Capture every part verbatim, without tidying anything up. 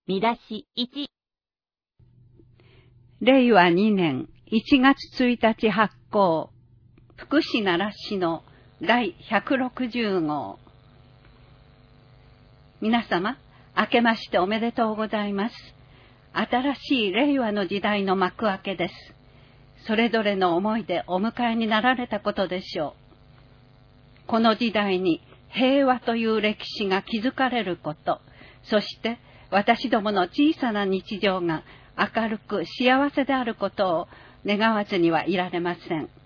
見出しいち。 れいわにねんいちがつついたち発行、福祉奈良市のだいひゃくろくじゅうごう。皆様、明けましておめでとうございます。新しい令和の時代の幕開けです。それぞれの思いでお迎えになられたことでしょう。この時代に平和という歴史が築かれること、そして私どもの小さな日常が明るく幸せであることを願わずにはいられません。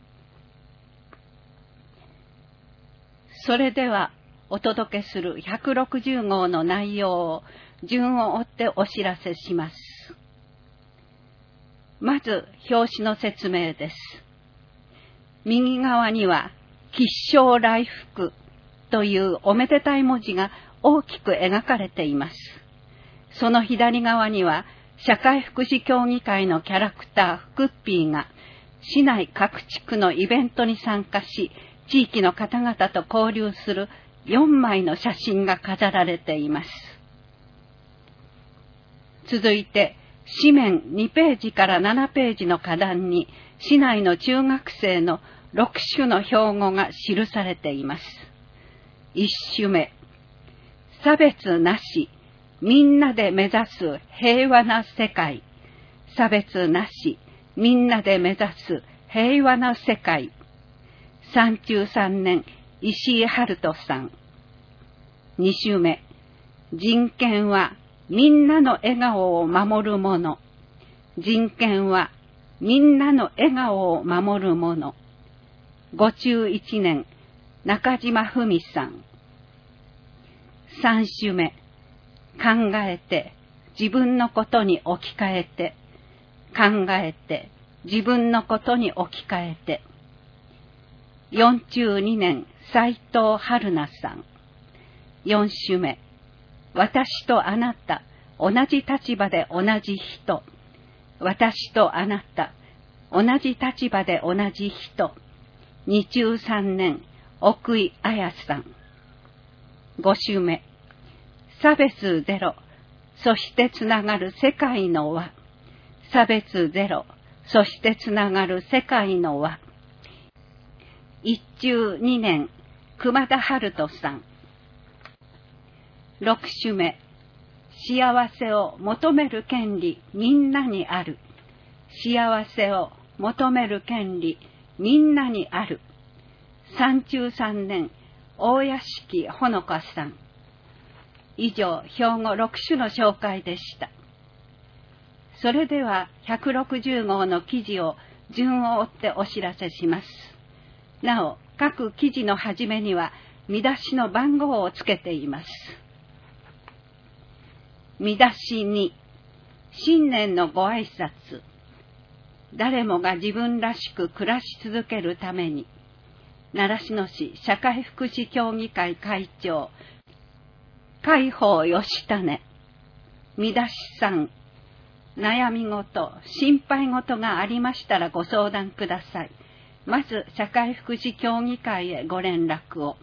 それではお届けするひゃくろくじゅうごうの内容を順を追ってお知らせします。まず表紙の説明です。右側には吉祥来福というおめでたい文字が大きく描かれています。その左側には社会福祉協議会のキャラクターフクッピーが市内各地区のイベントに参加し、地域の方々と交流するよんまいの写真が飾られています。続いて紙面にページからななページの花壇に市内の中学生のろくしゅの標語が記されています。いちしゅめ、差別なし、みんなで目指す平和な世界。差別なし、みんなで目指す平和な世界。さんじゅうさんねん、石井春人さん。にしゅめ、人権はみんなの笑顔を守るもの。人権はみんなの笑顔を守るもの。ごじゅういちねん、中島文さん。さんしゅめ、考えて自分のことに置き換えて、考えて自分のことに置き換えて。よんじゅうにねん、斉藤春菜さん。よんしゅめ、私とあなた、同じ立場で同じ人。私とあなた、同じ立場で同じ人。にじゅうさんねん、奥井彩さん。ごしゅめ、差別ゼロ、そしてつながる世界の輪。差別ゼロ、そしてつながる世界の輪。いっちゅうにねん、熊田春人さん。ろくしゅめ、幸せを求める権利みんなにある。幸せを求める権利みんなにある。さんじゅうさんねん、大屋敷ほのかさん。以上、標語ろくしゅの紹介でした。それではひゃくろくじゅうごうの記事を順を追ってお知らせします。なお、各記事の始めには見出しの番号をつけています。見出しに、新年のご挨拶。誰もが自分らしく暮らし続けるために、習志野市社会福祉協議会会長、海宝義種。見出しさん、悩み事、心配事がありましたらご相談ください。まず、社会福祉協議会へご連絡を。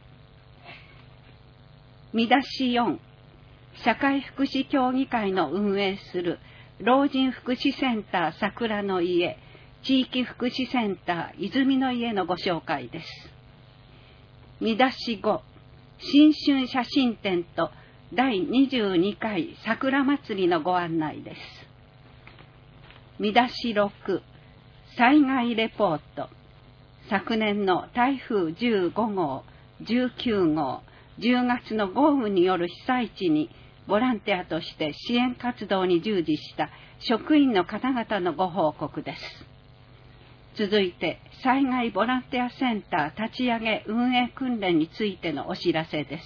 見出しよん、社会福祉協議会の運営する老人福祉センター桜の家、地域福祉センター泉の家のご紹介です。見出しご、新春写真展とだいにじゅうにかい桜祭りのご案内です。見出しろく、災害レポート。昨年の台風じゅうごごう、じゅうきゅうごう、じゅうがつの豪雨による被災地にボランティアとして支援活動に従事した職員の方々のご報告です。続いて、災害ボランティアセンター立ち上げ運営訓練についてのお知らせです。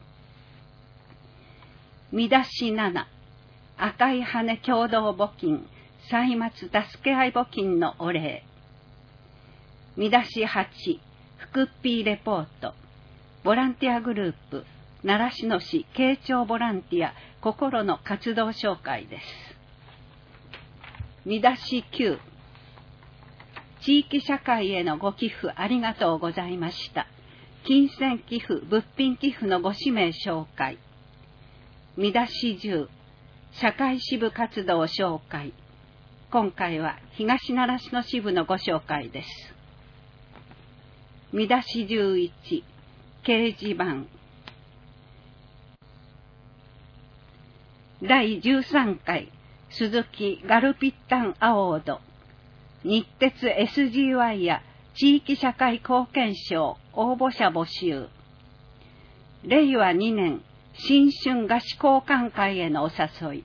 見出しなな、赤い羽共同募金、歳末助け合い募金のお礼。見出しはち、フクッピーレポート。ボランティアグループ、習志野市慶長ボランティア心の活動紹介です。見出しきゅう、地域社会へのご寄付ありがとうございました。金銭寄付、物品寄付のご氏名紹介。見出しじゅう、 社会支部活動紹介。今回は東習志野支部のご紹介です。見出しじゅういち、掲示板。だいじゅうさんかい鈴木ガルピッタンアワード、日鉄 エスジーワイ や地域社会貢献賞応募者募集。れいわにねん新春菓子交換会へのお誘い。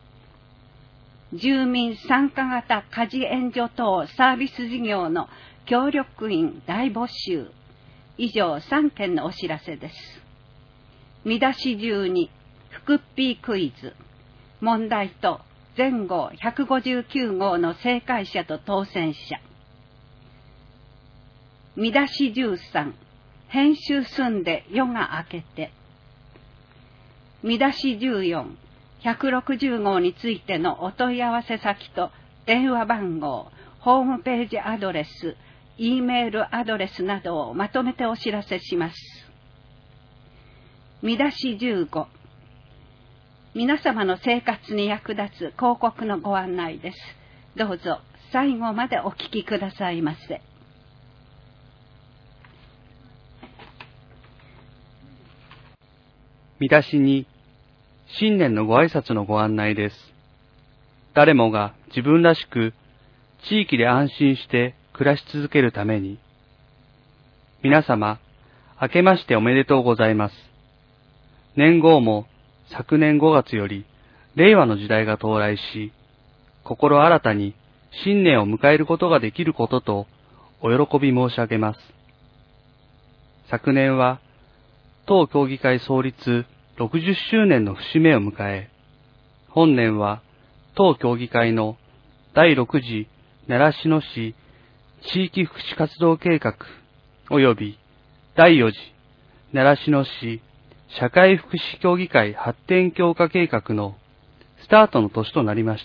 住民参加型家事援助等サービス事業の協力員大募集。以上さんけんのお知らせです。見出しじゅうに、福っぴークイズ。問題と全号ひゃくごじゅうきゅうごうの正解者と当選者。見出しじゅうさん、編集済んで夜が明けて。見出しじゅうよん、ひゃくろくじゅうごうについてのお問い合わせ先と電話番号、ホームページアドレス、Eメールアドレスなどをまとめてお知らせします。見出しじゅうご、皆様の生活に役立つ広告のご案内です。どうぞ最後までお聞きくださいませ。 見出しに、新年のご挨拶のご案内です。誰もが自分らしく地域で安心して暮らし続けるために、皆様、明けましておめでとうございます。年号も昨年ごがつより令和の時代が到来し、心新たに新年を迎えることができることとお喜び申し上げます。昨年は当協議会創立ろくじゅっしゅうねんの節目を迎え、本年は当協議会のだいろくじ習志野市地域福祉活動計画及びだいよじ習志野市社会福祉協議会発展強化計画のスタートの年となりました。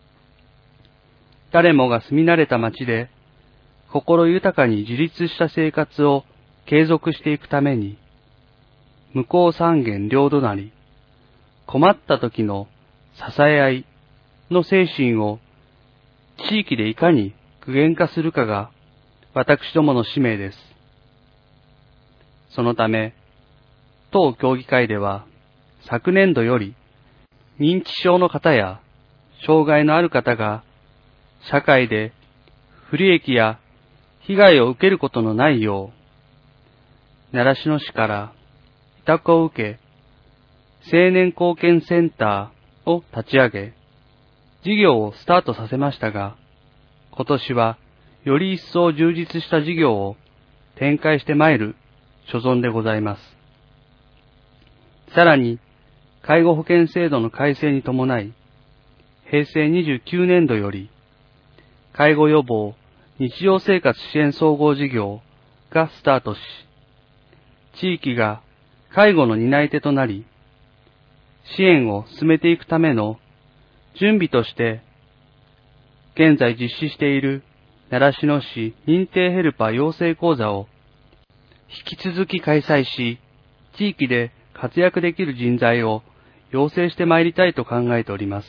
誰もが住み慣れた町で心豊かに自立した生活を継続していくために、向こう三軒両隣、困った時の支え合いの精神を地域でいかに具現化するかが私どもの使命です。そのため、当協議会では昨年度より認知症の方や障害のある方が社会で不利益や被害を受けることのないよう、習志野市から委託を受け、青年貢献センターを立ち上げ、事業をスタートさせましたが、今年はより一層充実した事業を展開してまいる所存でございます。さらに、介護保険制度の改正に伴い、へいせいにじゅうきゅうねんどより、介護予防日常生活支援総合事業がスタートし、地域が介護の担い手となり、支援を進めていくための準備として、現在実施している習志野市認定ヘルパー養成講座を引き続き開催し、地域で活躍できる人材を養成してまいりたいと考えております。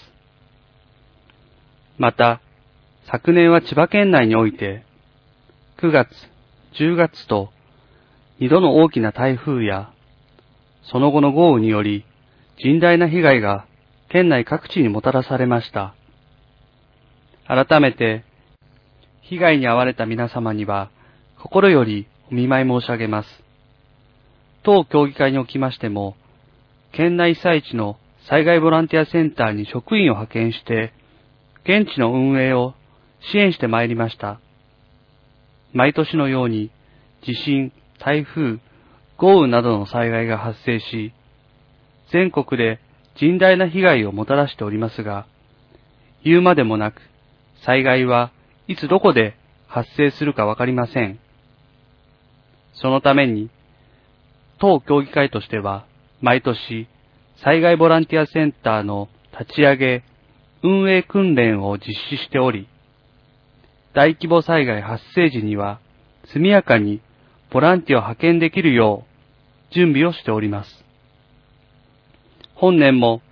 また、昨年は千葉県内において、くがつ、じゅうがつとにどの大きな台風や、その後の豪雨により甚大な被害が県内各地にもたらされました。改めて、被害に遭われた皆様には心よりお見舞い申し上げます。当協議会におきましても、県内被災地の災害ボランティアセンターに職員を派遣して、現地の運営を支援してまいりました。毎年のように地震、台風、豪雨などの災害が発生し、全国で甚大な被害をもたらしておりますが、言うまでもなく、災害はいつどこで発生するかわかりません。そのために、当協議会としては、毎年、災害ボランティアセンターの立ち上げ、運営訓練を実施しており、大規模災害発生時には、速やかにボランティアを派遣できるよう準備をしております。本年も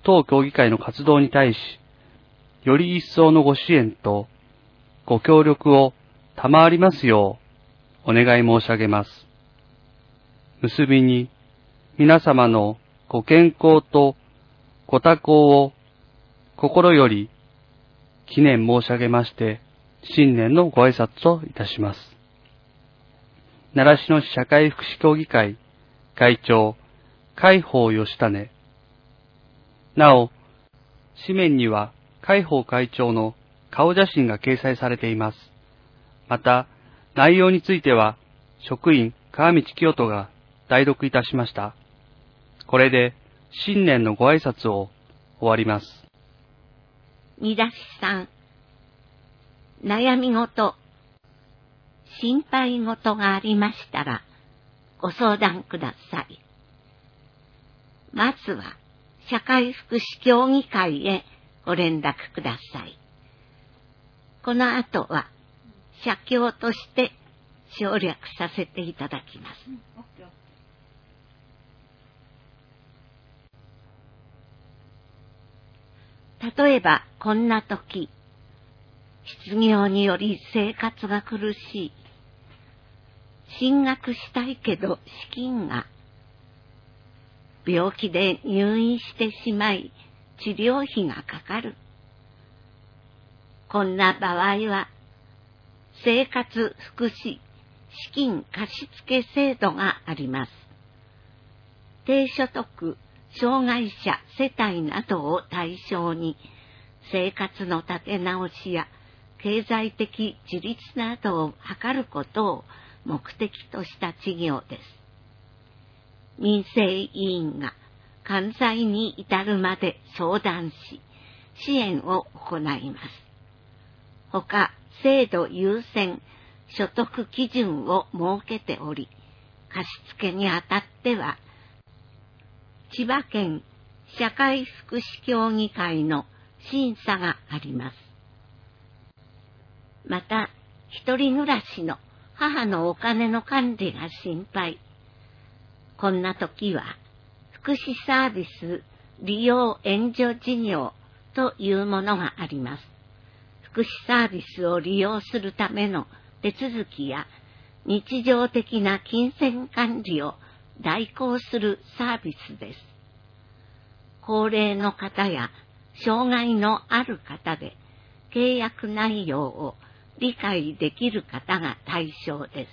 当協議会の活動に対し、より一層のご支援とご協力を賜りますようお願い申し上げます。結びに、皆様のご健康とご多幸を心より記念申し上げまして、新年のご挨拶といたします。習志野市社会福祉協議会会長、海宝義種。なお、紙面には海宝会長の顔写真が掲載されています。また、内容については、職員川道清人が代読いたしました。これで、新年のご挨拶を終わります。 見出しさん、悩み事、心配事がありましたら、ご相談ください。まずは、社会福祉協議会へご連絡ください。この後は、社協として省略させていただきます。例えば、こんな時、失業により生活が苦しい。進学したいけど資金が。病気で入院してしまい治療費がかかる。こんな場合は、生活福祉資金貸付制度があります。低所得、障害者世帯などを対象に、生活の立て直しや経済的自立などを図ることを目的とした事業です。民生委員が完済に至るまで相談し、支援を行います。ほか、制度優先所得基準を設けており、貸付にあたっては、千葉県社会福祉協議会の審査があります。また、一人暮らしの母のお金の管理が心配。こんな時は、福祉サービス利用援助事業というものがあります。福祉サービスを利用するための手続きや日常的な金銭管理を代行するサービスです。高齢の方や障害のある方で契約内容を理解できる方が対象です。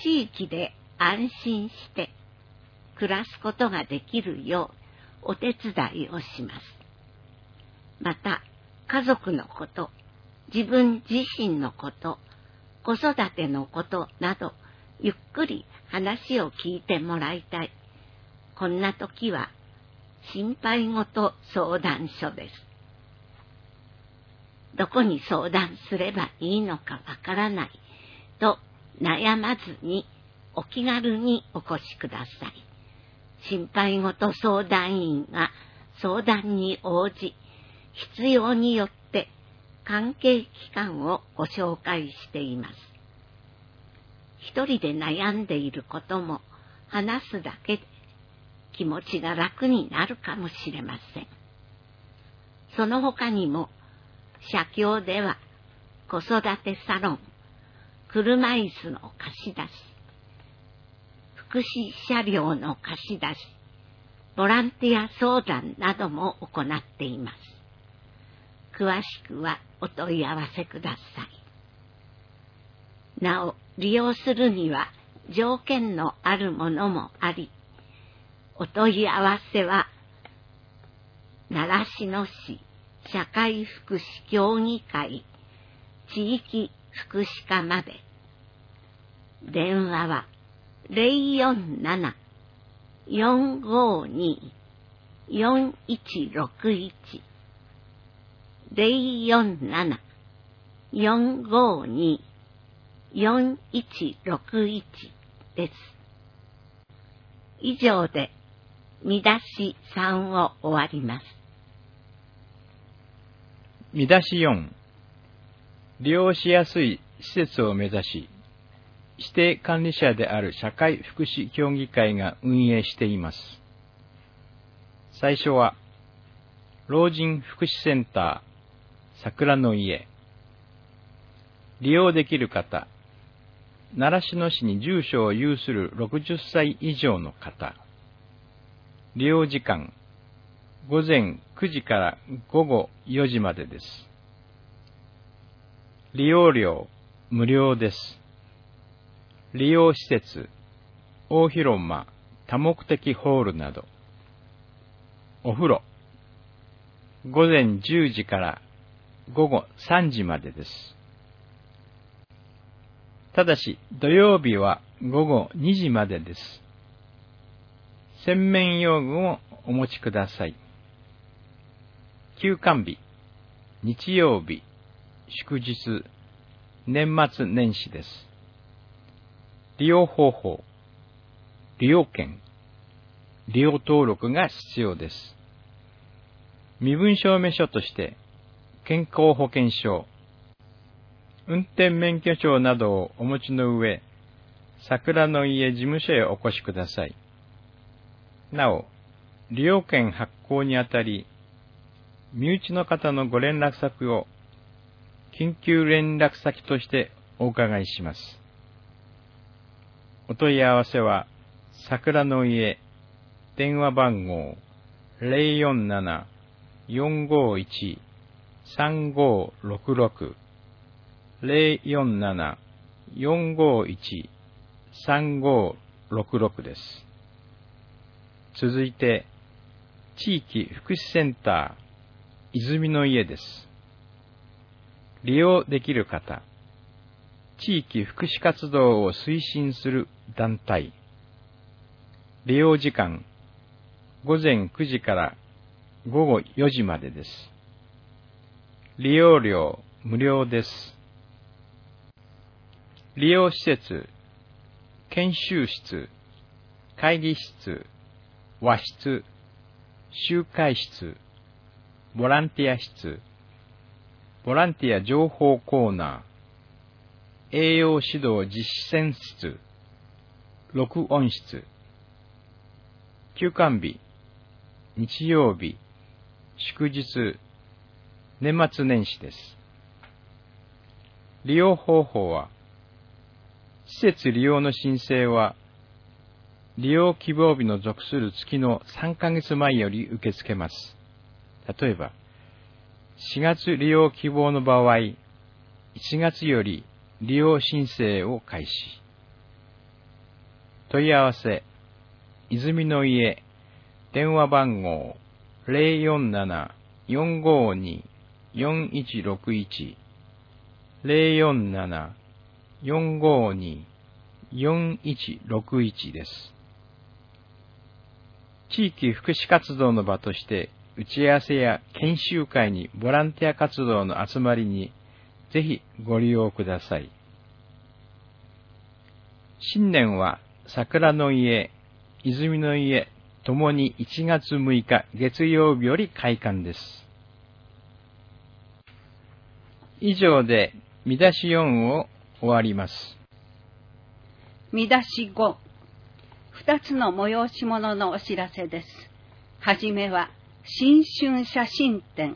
地域で安心して暮らすことができるようお手伝いをします。また、家族のこと、自分自身のこと、子育てのことなど、ゆっくり話を聞いてもらいたい。こんな時は、心配事相談所です。どこに相談すればいいのかわからないと悩まずにお気軽にお越しください。心配事相談員が相談に応じ、必要によって関係機関をご紹介しています。一人で悩んでいることも話すだけで気持ちが楽になるかもしれません。その他にも、社協では子育てサロン、車椅子の貸し出し、福祉車両の貸し出し、ボランティア相談なども行っています。詳しくはお問い合わせください。なお、利用するには条件のあるものもあり、お問い合わせは、習志野市社会福祉協議会地域福祉課まで。電話は ゼロよんなな よんごに よんいちろくいち ゼロよんなな よんごに よんいちろくいち です。以上で見出しさんを終わります。 見出しよん、利用しやすい施設を目指し、指定管理者である社会福祉協議会が運営しています。 最初は、老人福祉センター、桜の家。利用できる方、習志野市に住所を有するろくじゅっさい以上の方。利用時間、午前くじから午後よじまでです。利用料、無料です。利用施設、大広間、多目的ホールなど。お風呂、午前じゅうじから午後さんじまでです。ただし、土曜日は午後にじまでです。洗面用具をお持ちください。休館日、日曜日、祝日、年末年始です。利用方法、利用券、利用登録が必要です。身分証明書として、健康保険証、運転免許証などをお持ちの上、桜の家事務所へお越しください。なお、利用券発行にあたり、身内の方のご連絡先を緊急連絡先としてお伺いします。お問い合わせは、桜の家、電話番号 ゼロよんなな よんごいち さんごろくろく ゼロよんなな よんごいち さんごろくろくです。続いて、地域福祉センター、泉の家です。利用できる方、地域福祉活動を推進する団体。利用時間、午前くじから午後よじまでです。利用料、無料です。利用施設、研修室、会議室、和室、集会室、ボランティア室、ボランティア情報コーナー、栄養指導実践室、録音室、休館日、日曜日、祝日、年末年始です。利用方法は、施設利用の申請は、利用希望日の属する月のさんかげつまえより受け付けます。例えば、しがつ利用希望の場合、いちがつより利用申請を開始。問い合わせ、泉の家、電話番号 ゼロよんなな よんごに よんいちろくいち ゼロよんなな よんごに よんいちろくいちです。地域福祉活動の場として、打ち合わせや研修会にボランティア活動の集まりにぜひご利用ください。新年は桜の家、泉の家ともにいちがつむいか月曜日より開館です。以上で見出しよんを終わります。 見出しご、二つの催し物のお知らせです。はじめは新春写真展。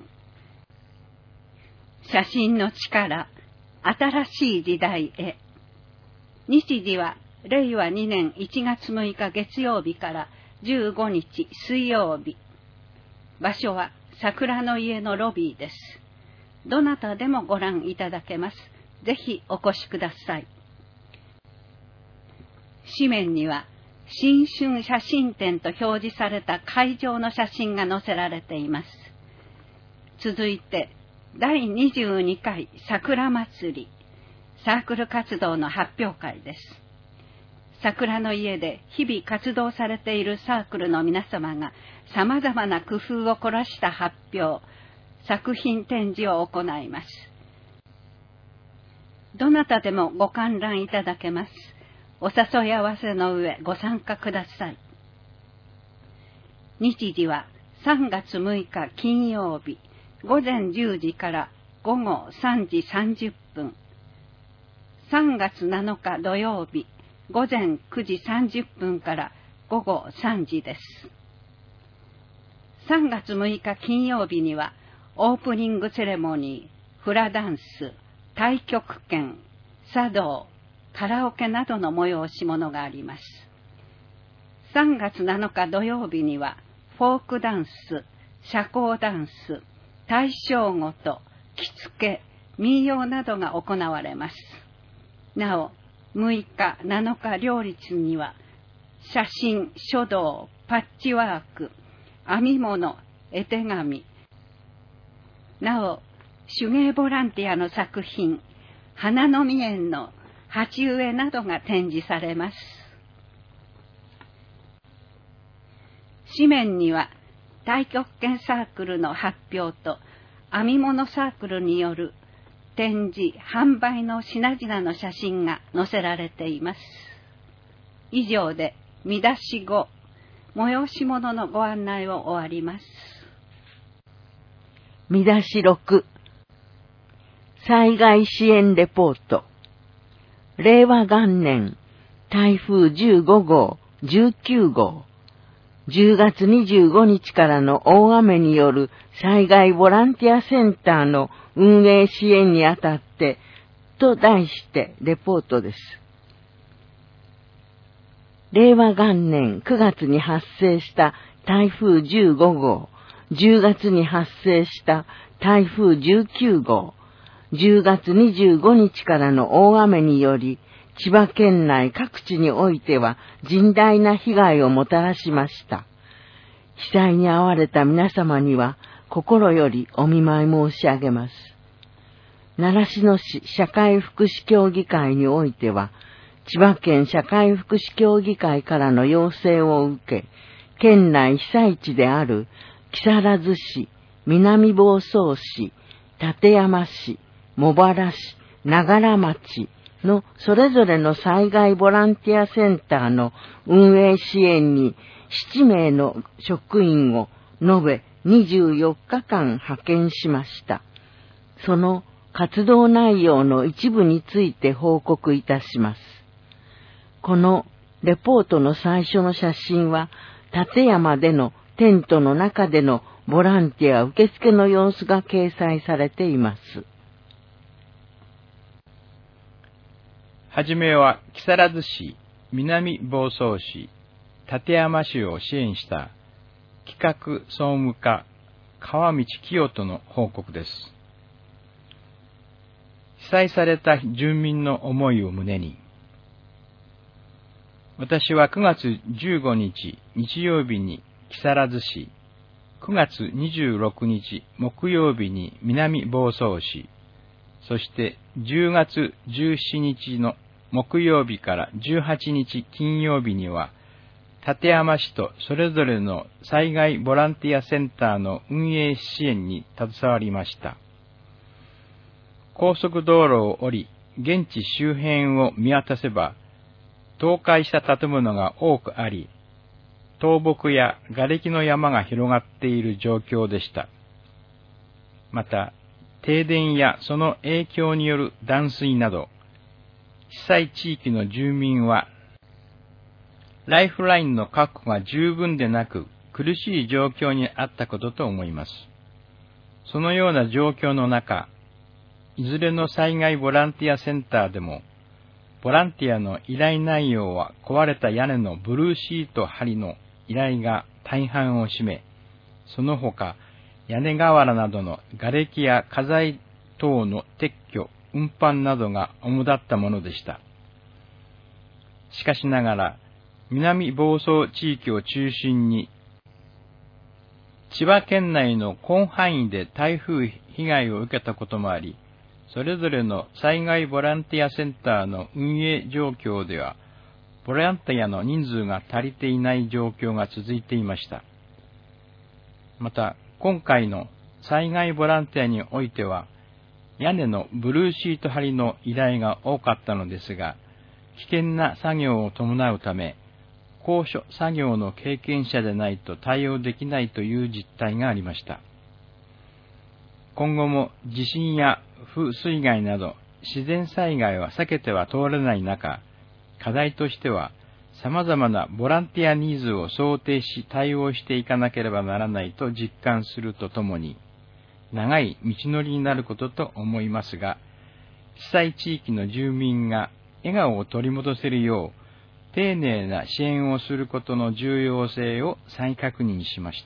写真の力、新しい時代へ。日時はれいわにねんいちがつむいか月曜日からじゅうごにち水曜日。場所は桜の家のロビーです。どなたでもご覧いただけます。ぜひお越しください。紙面には新春写真展と表示された会場の写真が載せられています。続いて、だいにじゅうにかい桜祭り、サークル活動の発表会です。桜の家で日々活動されているサークルの皆様が様々な工夫を凝らした発表、作品展示を行います。どなたでもご観覧いただけます。お誘い合わせの上ご参加ください。日時はさんがつむいか金曜日、午前じゅうじから午後さんじさんじゅっぷん。さんがつなのか土曜日、午前くじさんじゅっぷんから午後さんじです。 さんがつむいか金曜日には、オープニングセレモニー、フラダンス、太極拳、茶道、カラオケなどの催し物があります。さんがつなのか土曜日には、フォークダンス、社交ダンス、大正ごと、着付け、民謡などが行われます。なお、むいか、なのか両日には、写真、書道、パッチワーク、編み物、絵手紙、なお、手芸ボランティアの作品、花の実園の鉢植えなどが展示されます。紙面には、太極拳サークルの発表と、編み物サークルによる展示、販売の品々の写真が載せられています。以上で、見出しご、催し物のご案内を終わります。 見出しろく、災害支援レポート。れいわがんねん、台風じゅうごごう、じゅうきゅうごう、じゅうがつにじゅうごにちからの大雨による災害ボランティアセンターの運営支援にあたって、と題してレポートです。れいわがんねんくがつに発生した台風じゅうごごう、じゅうがつに発生した台風じゅうきゅうごう、じゅうがつにじゅうごにちからの大雨により、千葉県内各地においては甚大な被害をもたらしました。被災に遭われた皆様には心よりお見舞い申し上げます。習志野市社会福祉協議会においては、千葉県社会福祉協議会からの要請を受け、県内被災地である木更津市、南房総市、館山市、茂原市、長良町のそれぞれの災害ボランティアセンターの運営支援にななめいの職員を延べにじゅうよっかかん派遣しました。その活動内容の一部について報告いたします。このレポートの最初の写真は、館山でのテントの中でのボランティア受付の様子が掲載されています。 はじめは木更津市、南房総市、館山市を支援した企画総務課川道清人の報告です。被災された住民の思いを胸に、私はくがつじゅうごにち日曜日に木更津市、くがつにじゅうろくにち木曜日に南房総市、そしてじゅうがつじゅうしちにちの木曜日からじゅうはちにち金曜日には、館山市とそれぞれの災害ボランティアセンターの運営支援に携わりました。高速道路を降り、現地周辺を見渡せば、倒壊した建物が多くあり、倒木や瓦礫の山が広がっている状況でした。また、停電やその影響による断水など、被災地域の住民は、ライフラインの確保が十分でなく、苦しい状況にあったことと思います。そのような状況の中、いずれの災害ボランティアセンターでも、ボランティアの依頼内容は壊れた屋根のブルーシート張りの依頼が大半を占め、その他、屋根瓦などの瓦礫や家財等の撤去、運搬などが主だったものでした。しかしながら、南房総地域を中心に、千葉県内の広範囲で台風被害を受けたこともあり、それぞれの災害ボランティアセンターの運営状況では、ボランティアの人数が足りていない状況が続いていました。また、今回の災害ボランティアにおいては、屋根のブルーシート張りの依頼が多かったのですが、危険な作業を伴うため、高所作業の経験者でないと対応できないという実態がありました。今後も地震や風水害など自然災害は避けては通れない中、課題としては様々なボランティアニーズを想定し対応していかなければならないと実感するとともに、長い道のりになることと思いますが、被災地域の住民が笑顔を取り戻せるよう、丁寧な支援をすることの重要性を再確認しました。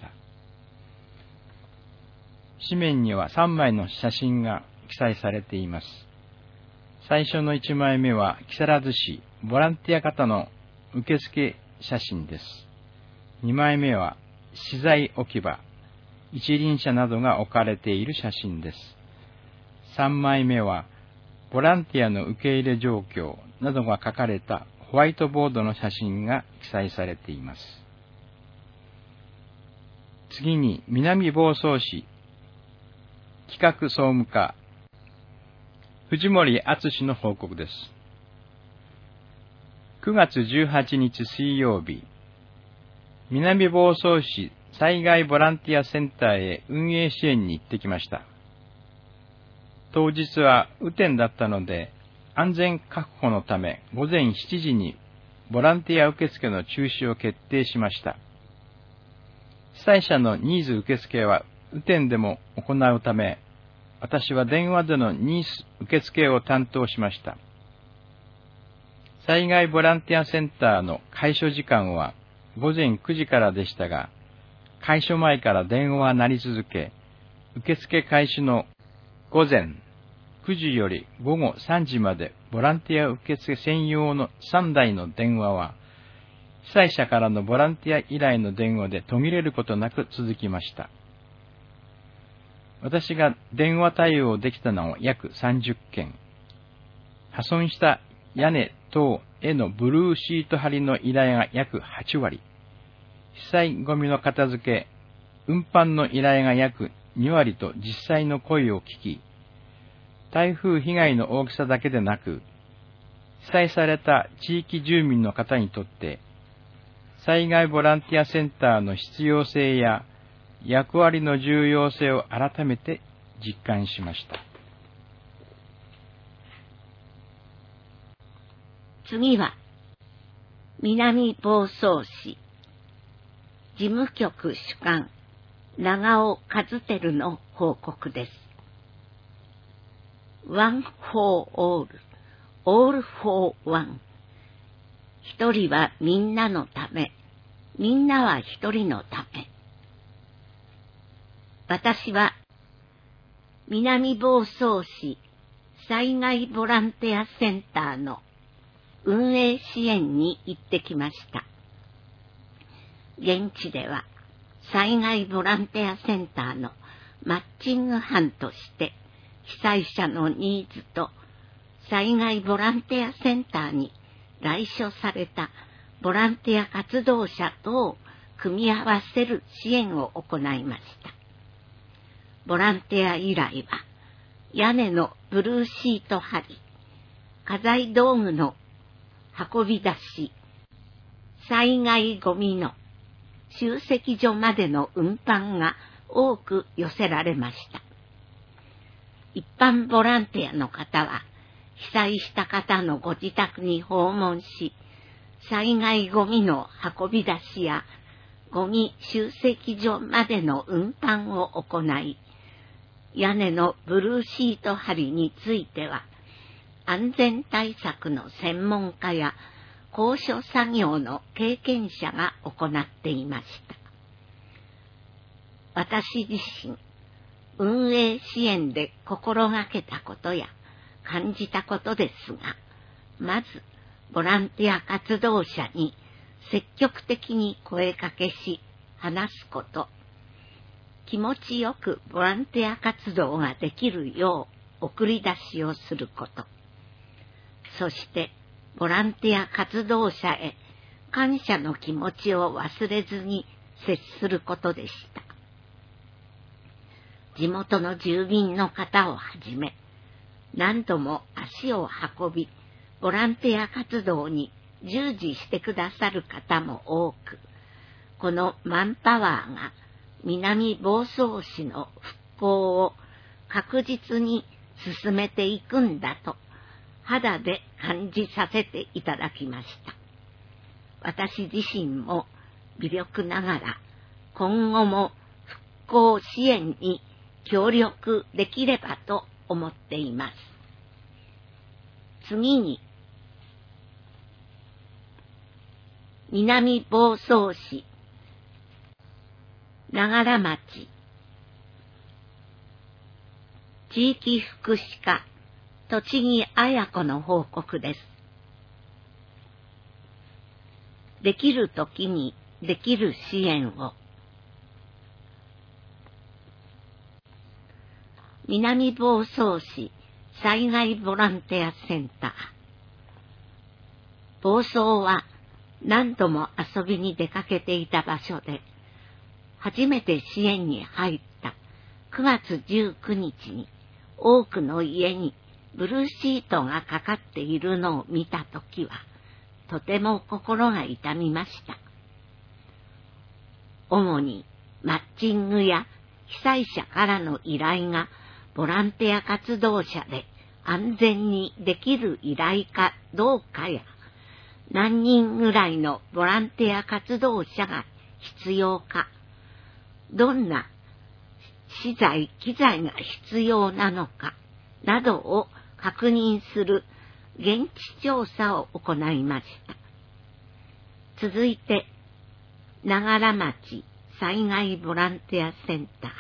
紙面にはさんまいの写真が記載されています。最初のいちまいめは木更津市ボランティア方の受付写真です。にまいめは資材置き場、一輪車などが置かれている写真です。さんまいめはボランティアの受け入れ状況などが書かれたホワイトボードの写真が記載されています。次に南房総市企画総務課藤森敦の報告です。くがつじゅうはちにち水曜日、南房総市災害ボランティアセンターへ運営支援に行ってきました。当日は雨天だったので、安全確保のためごぜんしちじにボランティア受付の中止を決定しました。被災者のニーズ受付は雨天でも行うため、私は電話でのニーズ受付を担当しました。災害ボランティアセンターの開所時間はごぜんくじからでしたが、開所前から電話は鳴り続け、受付開始のごぜんくじよりごごさんじまでボランティア受付専用のさんだいの電話は、被災者からのボランティア依頼の電話で途切れることなく続きました。私が電話対応できたのは約さんじゅっけん。破損した屋根等へのブルーシート貼りの依頼が約はちわり、被災ゴミの片付け、運搬の依頼が約にわりと実際の声を聞き、台風被害の大きさだけでなく、被災された地域住民の方にとって、災害ボランティアセンターの必要性や役割の重要性を改めて実感しました。 次は、南房総市事務局主幹、長尾和輝の報告です。One for all, all for one。一人はみんなのため、みんなは一人のため。私は南房総市災害ボランティアセンターの運営支援に行ってきました。現地では災害ボランティアセンターのマッチング班として被災者のニーズと災害ボランティアセンターに来所されたボランティア活動者とを組み合わせる支援を行いました。ボランティア依頼は屋根のブルーシート貼り、家財道具の運び出し、災害ゴミの集積所までの運搬が多く寄せられました。一般ボランティアの方は被災した方のご自宅に訪問し、災害ゴミの運び出しやゴミ集積所までの運搬を行い、屋根のブルーシート貼りについては、安全対策の専門家や高所作業の経験者が行っていました。私自身、運営支援で心がけたことや感じたことですが、まず、ボランティア活動者に積極的に声かけし、話すこと、気持ちよくボランティア活動ができるよう送り出しをすること、そしてボランティア活動者へ感謝の気持ちを忘れずに接することでした。地元の住民の方をはじめ、何度も足を運び、ボランティア活動に従事してくださる方も多く、このマンパワーが南房総市の復興を確実に進めていくんだと肌で感じさせていただきました。 私自身も微力ながら今後も復興支援に協力できればと思っています。次に、南房総市長良町地域福祉課栃木彩子の報告です。できるときにできる支援を。南房総市災害ボランティアセンター。房総は何度も遊びに出かけていた場所で、初めて支援に入ったくがつじゅうくにちに多くの家にブルーシートがかかっているのを見たときは、とても心が痛みました。主にマッチングや被災者からの依頼がボランティア活動者で安全にできる依頼かどうかや、何人ぐらいのボランティア活動者が必要か、どんな資材、機材が必要なのかなどを確認する現地調査を行いました。続いて、長良町災害ボランティアセンター。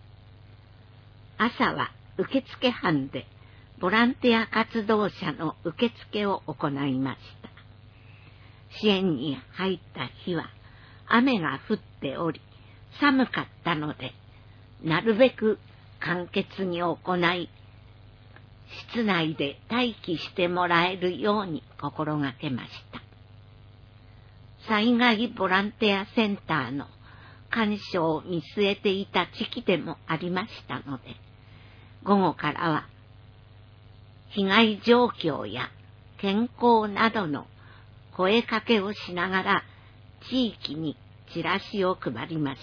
朝は受付班でボランティア活動者の受付を行いました。支援に入った日は雨が降っており、寒かったので、なるべく簡潔に行い、室内で待機してもらえるように心がけました。災害ボランティアセンターの干渉を見据えていた時期でもありましたので、午後からは被害状況や健康などの声かけをしながら地域にチラシを配りました。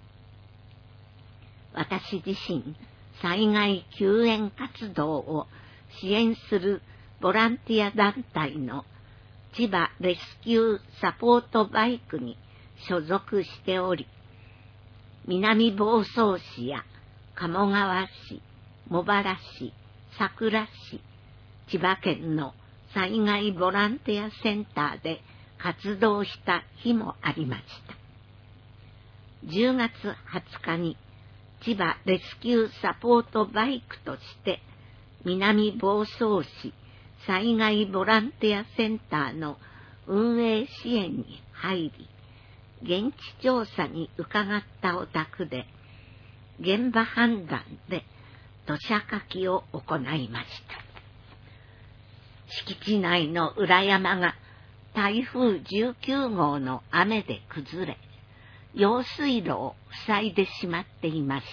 私自身、災害救援活動を支援するボランティア団体の千葉レスキューサポートバイクに所属しており、南房総市や鴨川市、茂原市、佐倉市、千葉県の災害ボランティアセンターで活動した日もありました。じゅうがつはつかに千葉レスキューサポートバイクとして南房総市災害ボランティアセンターの運営支援に入り、現地調査に伺ったお宅で、現場判断で土砂かきを行いました。敷地内の裏山が台風じゅうきゅうごうの雨で崩れ、用水路を塞いでしまっていました。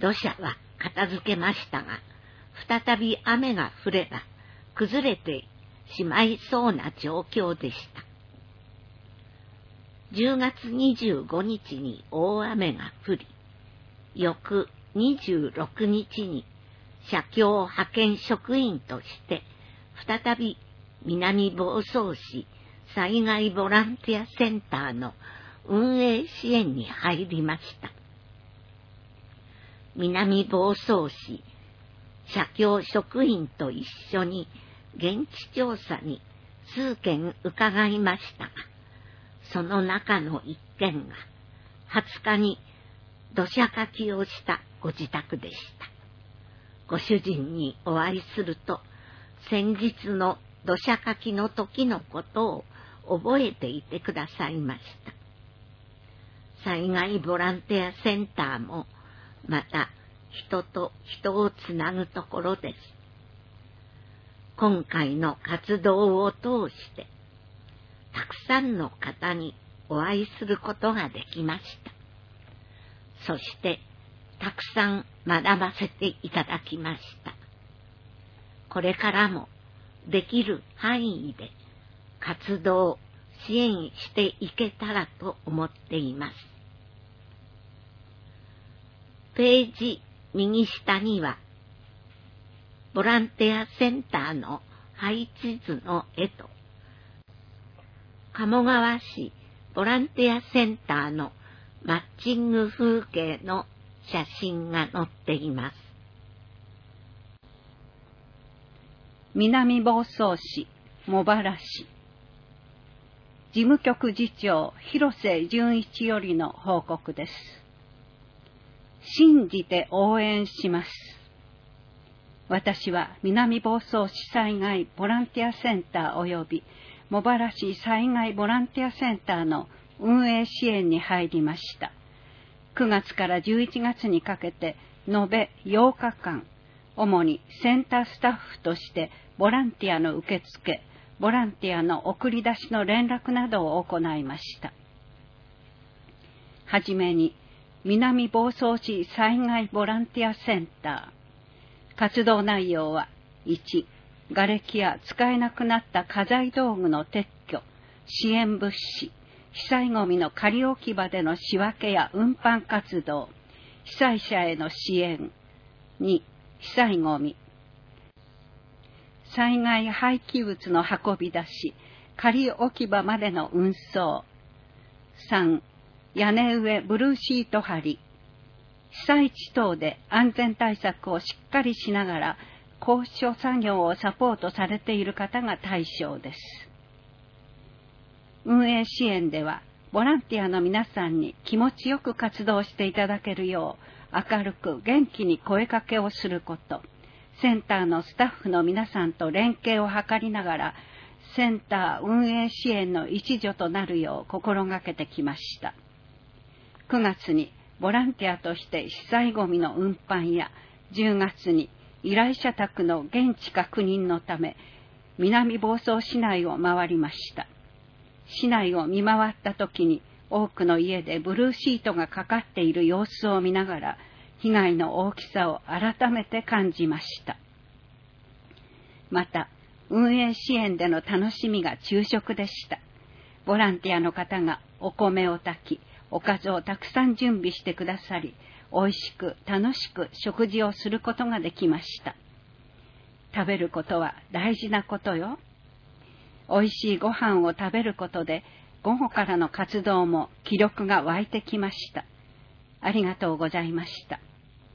土砂は片付けましたが、再び雨が降れば崩れてしまいそうな状況でした。じゅうがつにじゅうごにちに大雨が降り、翌にじゅうろくにちに社協派遣職員として再び南房総市災害ボランティアセンターの運営支援に入りました。南房総市社協職員と一緒に現地調査に数件伺いましたが、その中の一件がはつかに土砂かきをしたご自宅でした。ご主人にお会いすると、先日の土砂かきの時のことを覚えていてくださいました。災害ボランティアセンターもまた人と人をつなぐところです。今回の活動を通してたくさんの方にお会いすることができました。そしてたくさん学ばせていただきました。これからもできる範囲で活動、支援していけたらと思っています。ページ右下にはボランティアセンターの配置図の絵と鴨川市ボランティアセンターのマッチング風景の写真が載っています。 南房総市茂原市事務局次長広瀬淳一よりの報告です。信じて応援します。私は南房総市災害ボランティアセンター及び茂原市災害ボランティアセンターの運営支援に入りました。くがつからじゅういちがつにかけて延べようかかん、主にセンタースタッフとしてボランティアの受付、ボランティアの送り出しの連絡などを行いました。はじめに、南房総市災害ボランティアセンター。活動内容は、いち、瓦礫や使えなくなった家財道具の撤去、支援物資、被災ごみの仮置き場での仕分けや運搬活動、被災者への支援。に、被災ごみ。災害廃棄物の運び出し、仮置き場までの運送。さん、屋根上ブルーシート張り。被災地等で安全対策をしっかりしながら、高所作業をサポートされている方が対象です。運営支援では、ボランティアの皆さんに気持ちよく活動していただけるよう、明るく元気に声かけをすること、センターのスタッフの皆さんと連携を図りながら、センター運営支援の一助となるよう心がけてきました。くがつにボランティアとして被災ごみの運搬や、じゅうがつに依頼者宅の現地確認のため、南房総市内を回りました。市内を見回ったときに、多くの家でブルーシートがかかっている様子を見ながら、被害の大きさを改めて感じました。また、運営支援での楽しみが昼食でした。ボランティアの方がお米を炊き、おかずをたくさん準備してくださり、美味しく楽しく食事をすることができました。食べることは大事なことよ。美味しいご飯を食べることで、午後からの活動も気力が湧いてきました。ありがとうございました。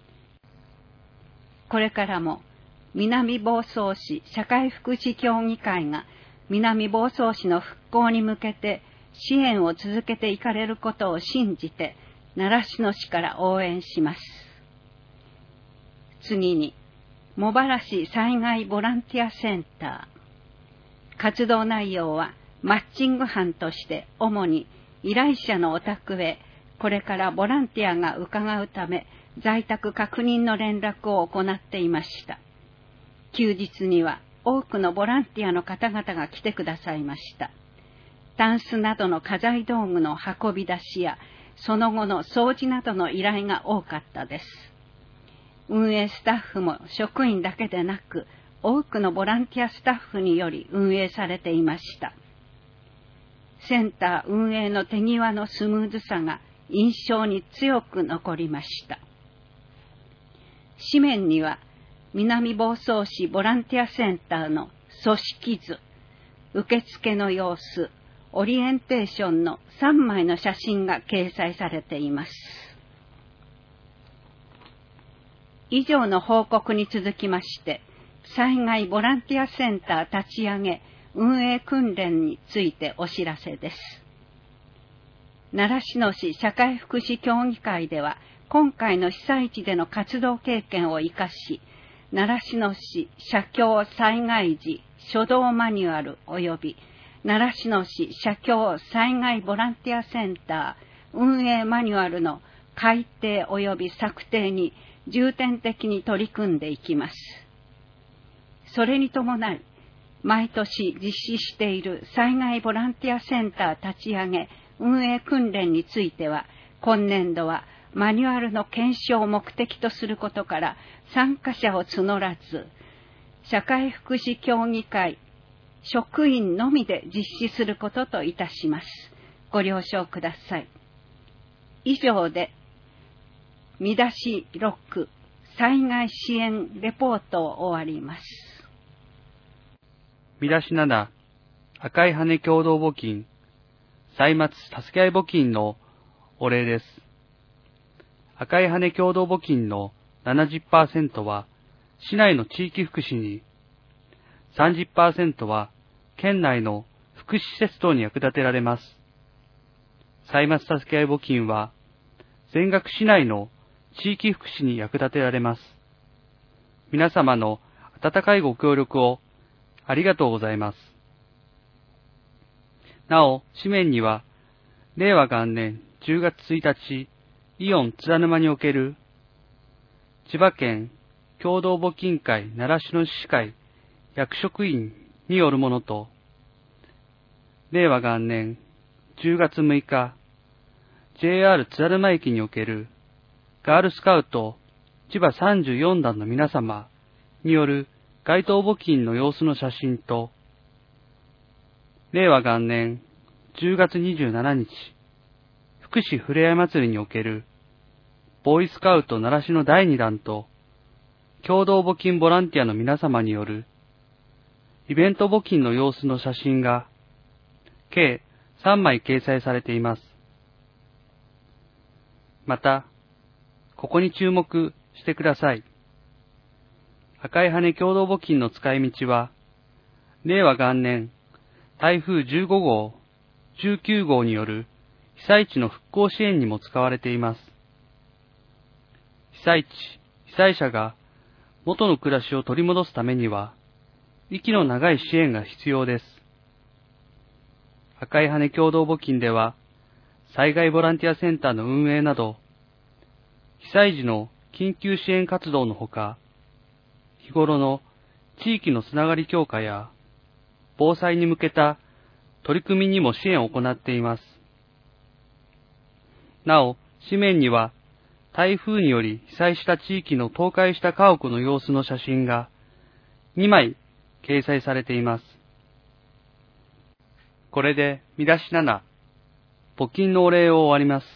これからも南房総市社会福祉協議会が南房総市の復興に向けて支援を続けていかれることを信じて、習志野市から応援します。次に、茂原市災害ボランティアセンター。活動内容はマッチング班として主に依頼者のお宅へこれからボランティアが伺うため在宅確認の連絡を行っていました。休日には多くのボランティアの方々が来てくださいました。タンスなどの家財道具の運び出しやその後の掃除などの依頼が多かったです。運営スタッフも職員だけでなく多くのボランティアスタッフにより運営されていました。センター運営の手際のスムーズさが印象に強く残りました。紙面には南房総市ボランティアセンターの組織図、受付の様子、オリエンテーションのさんまいの写真が掲載されています。以上の報告に続きまして、災害ボランティアセンター立ち上げ運営訓練についてお知らせです。習志野市社会福祉協議会では今回の被災地での活動経験を生かし、習志野市社協災害時初動マニュアル及び習志野市社協災害ボランティアセンター運営マニュアルの改定及び策定に重点的に取り組んでいきます。それに伴い、毎年実施している災害ボランティアセンター立ち上げ運営訓練については、今年度はマニュアルの検証を目的とすることから参加者を募らず、社会福祉協議会職員のみで実施することといたします。ご了承ください。以上で、見出しろく、災害支援レポートを終わります。 見出しなな、赤い羽共同募金歳末助け合い募金のお礼です。赤い羽共同募金の ななじゅっパーセント は市内の地域福祉に、さんじゅっパーセント は県内の福祉施設等に役立てられます。歳末助け合い募金は全額市内の地域福祉に役立てられます。皆様の温かいご協力をありがとうございます。なお、紙面には、れいわ元年じゅうがつついたち、イオン津田沼における、千葉県共同募金会習志野市会役職員によるものと、れいわ元年じゅうがつむいか、ジェイアール 津田沼駅における、ガールスカウト千葉さんじゅうよんだんの皆様による街頭募金の様子の写真と、れいわ元年じゅうがつにじゅうしちにち、福祉ふれあい祭りにおける、ボーイスカウト習志野だいにだんと、共同募金ボランティアの皆様による、イベント募金の様子の写真が、計さんまい掲載されています。また、ここに注目してください。赤い羽共同募金の使い道は、れいわ元年、台風じゅうごごう、じゅうきゅうごうによる被災地の復興支援にも使われています。被災地、被災者が元の暮らしを取り戻すためには、息の長い支援が必要です。赤い羽共同募金では、災害ボランティアセンターの運営など、被災時の緊急支援活動のほか、日頃の地域のつながり強化や、防災に向けた取り組みにも支援を行っています。なお、紙面には、台風により被災した地域の倒壊した家屋の様子の写真がにまい掲載されています。これで見出しなな、募金のお礼を終わります。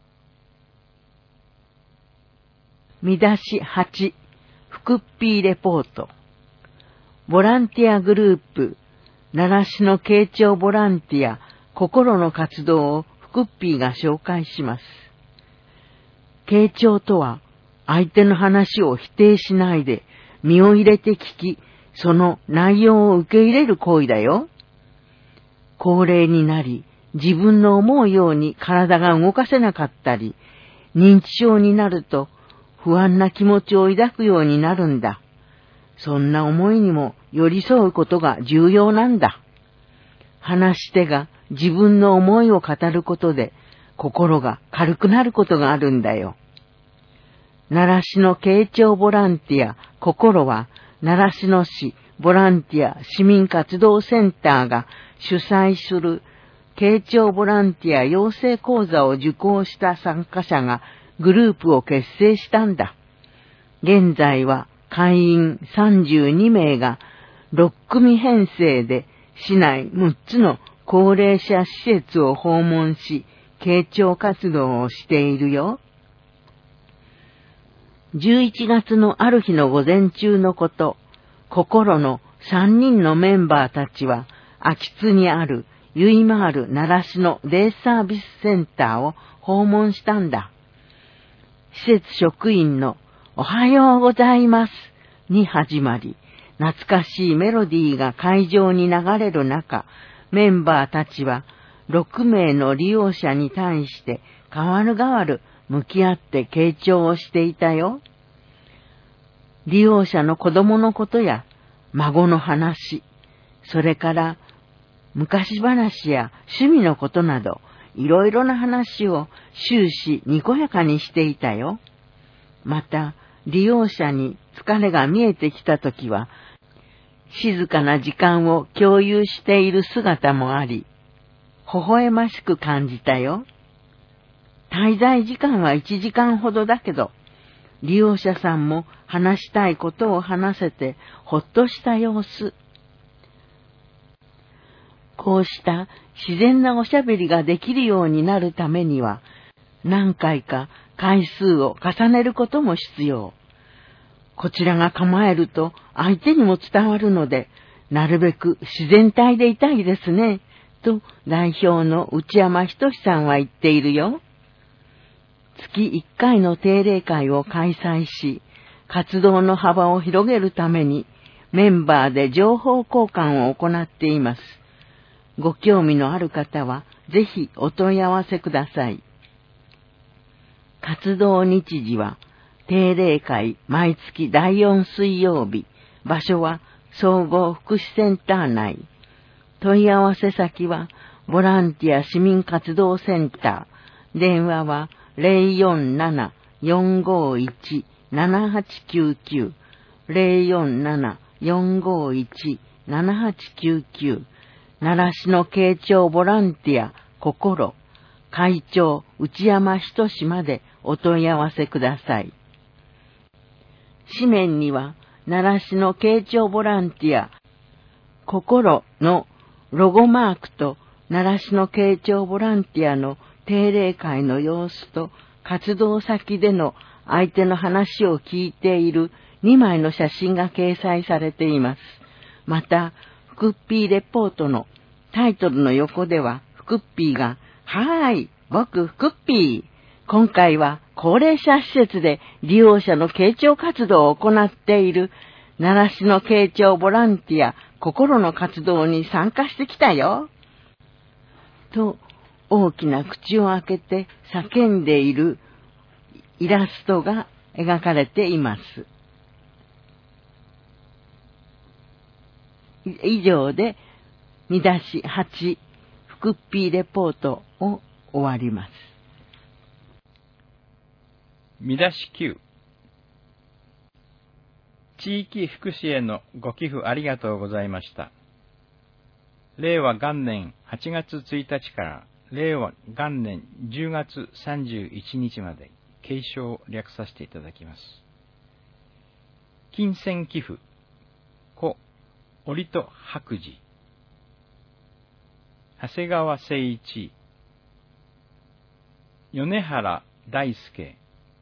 見出しはち、福っぴーレポート。ボランティアグループ、習志野慶長ボランティア、心の活動を福っぴーが紹介します。慶長とは、相手の話を否定しないで、身を入れて聞き、その内容を受け入れる行為だよ。高齢になり、自分の思うように体が動かせなかったり、認知症になると不安な気持ちを抱くようになるんだ。そんな思いにも寄り添うことが重要なんだ。話し手が自分の思いを語ることで心が軽くなることがあるんだよ。習志野慶長ボランティア心は習志野市ボランティア市民活動センターが主催する慶長ボランティア養成講座を受講した参加者がグループを結成したんだ。現在は会員さんじゅうにめいがろっくみ編成で市内むっつの高齢者施設を訪問し、慶長活動をしているよ。じゅういちがつのある日の午前中のこと、心のさんにんのメンバーたちは、秋津にあるゆいまーる習志野デイサービスセンターを訪問したんだ。施設職員のおはようございますに始まり、懐かしいメロディーが会場に流れる中、メンバーたちはろくめいの利用者に対して代わる代わる向き合って傾聴をしていたよ。利用者の子供のことや孫の話、それから昔話や趣味のことなど、いろいろな話を終始にこやかにしていたよ。また、利用者に疲れが見えてきたときは、静かな時間を共有している姿もあり、微笑ましく感じたよ。滞在時間はいちじかんほどだけど、利用者さんも話したいことを話せてほっとした様子。こうした自然なおしゃべりができるようになるためには、何回か回数を重ねることも必要。こちらが構えると相手にも伝わるので、なるべく自然体でいたいですね、 と代表の内山仁さんは言っているよ。月いっかいの定例会を開催し、活動の幅を広げるためにメンバーで情報交換を行っています。ご興味のある方はぜひお問い合わせください。活動日時は定例会毎月だいよん水曜日、場所は総合福祉センター内。問い合わせ先はボランティア市民活動センター。電話は ゼロよんなな よんごいち ななはちきゅうきゅう ゼロよんなな よんごいち ななはちきゅうきゅう。習志野慶長ボランティア心会長内山仁までお問い合わせください。紙面には習志野慶長ボランティア心のロゴマークと習志野慶長ボランティアの定例会の様子と活動先での相手の話を聞いているにまいの写真が掲載されています。また、フクッピーレポートのタイトルの横ではフクッピーが、はーい、僕フクッピー。今回は高齢者施設で利用者の慶長活動を行っている習志野慶長ボランティア心の活動に参加してきたよ。と大きな口を開けて叫んでいるイラストが描かれています。以上で見出しはちフクッピーレポートを終わります。 見出しきゅう。地域福祉へのご寄付ありがとうございました。れいわ元年はちがつついたちかられいわ元年じゅうがつさんじゅういちにちまで継承を略させていただきます。金銭寄付、故折戸白磁、長谷川誠一、米原大輔、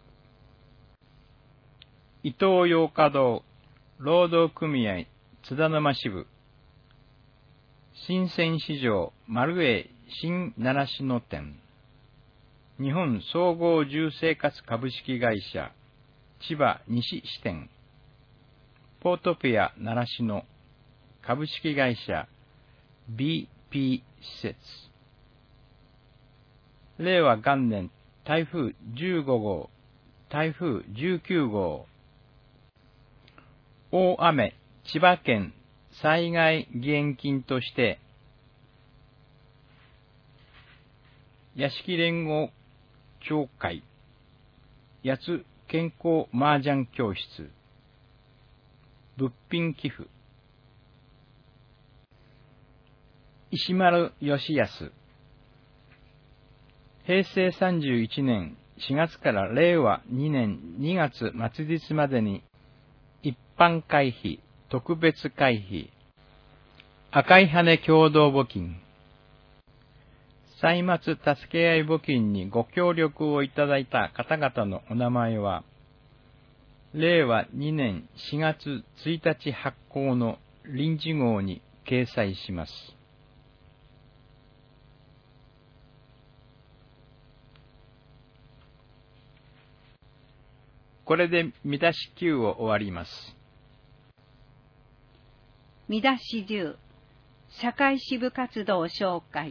伊東洋華堂労働組合津田沼支部、新鮮市場丸栄新習志野店、日本総合住生活株式会社千葉西支店、ポートピア習志野株式会社 ビーピー 施設、れいわ元年台風じゅうごごう、台風じゅうきゅうごう、大雨千葉県災害義援金として屋敷連合協会八つ健康麻雀教室物品寄付、石丸義康、平成さんじゅういちねんしがつかられいわにねんにがつ末日までに一般会費、特別会費、赤い羽共同募金、歳末助け合い募金にご協力をいただいた方々のお名前は、れいわにねんしがつついたち発行の臨時号に掲載します。これで見出しきゅうを終わります。 見出しじゅう、社会支部活動紹介。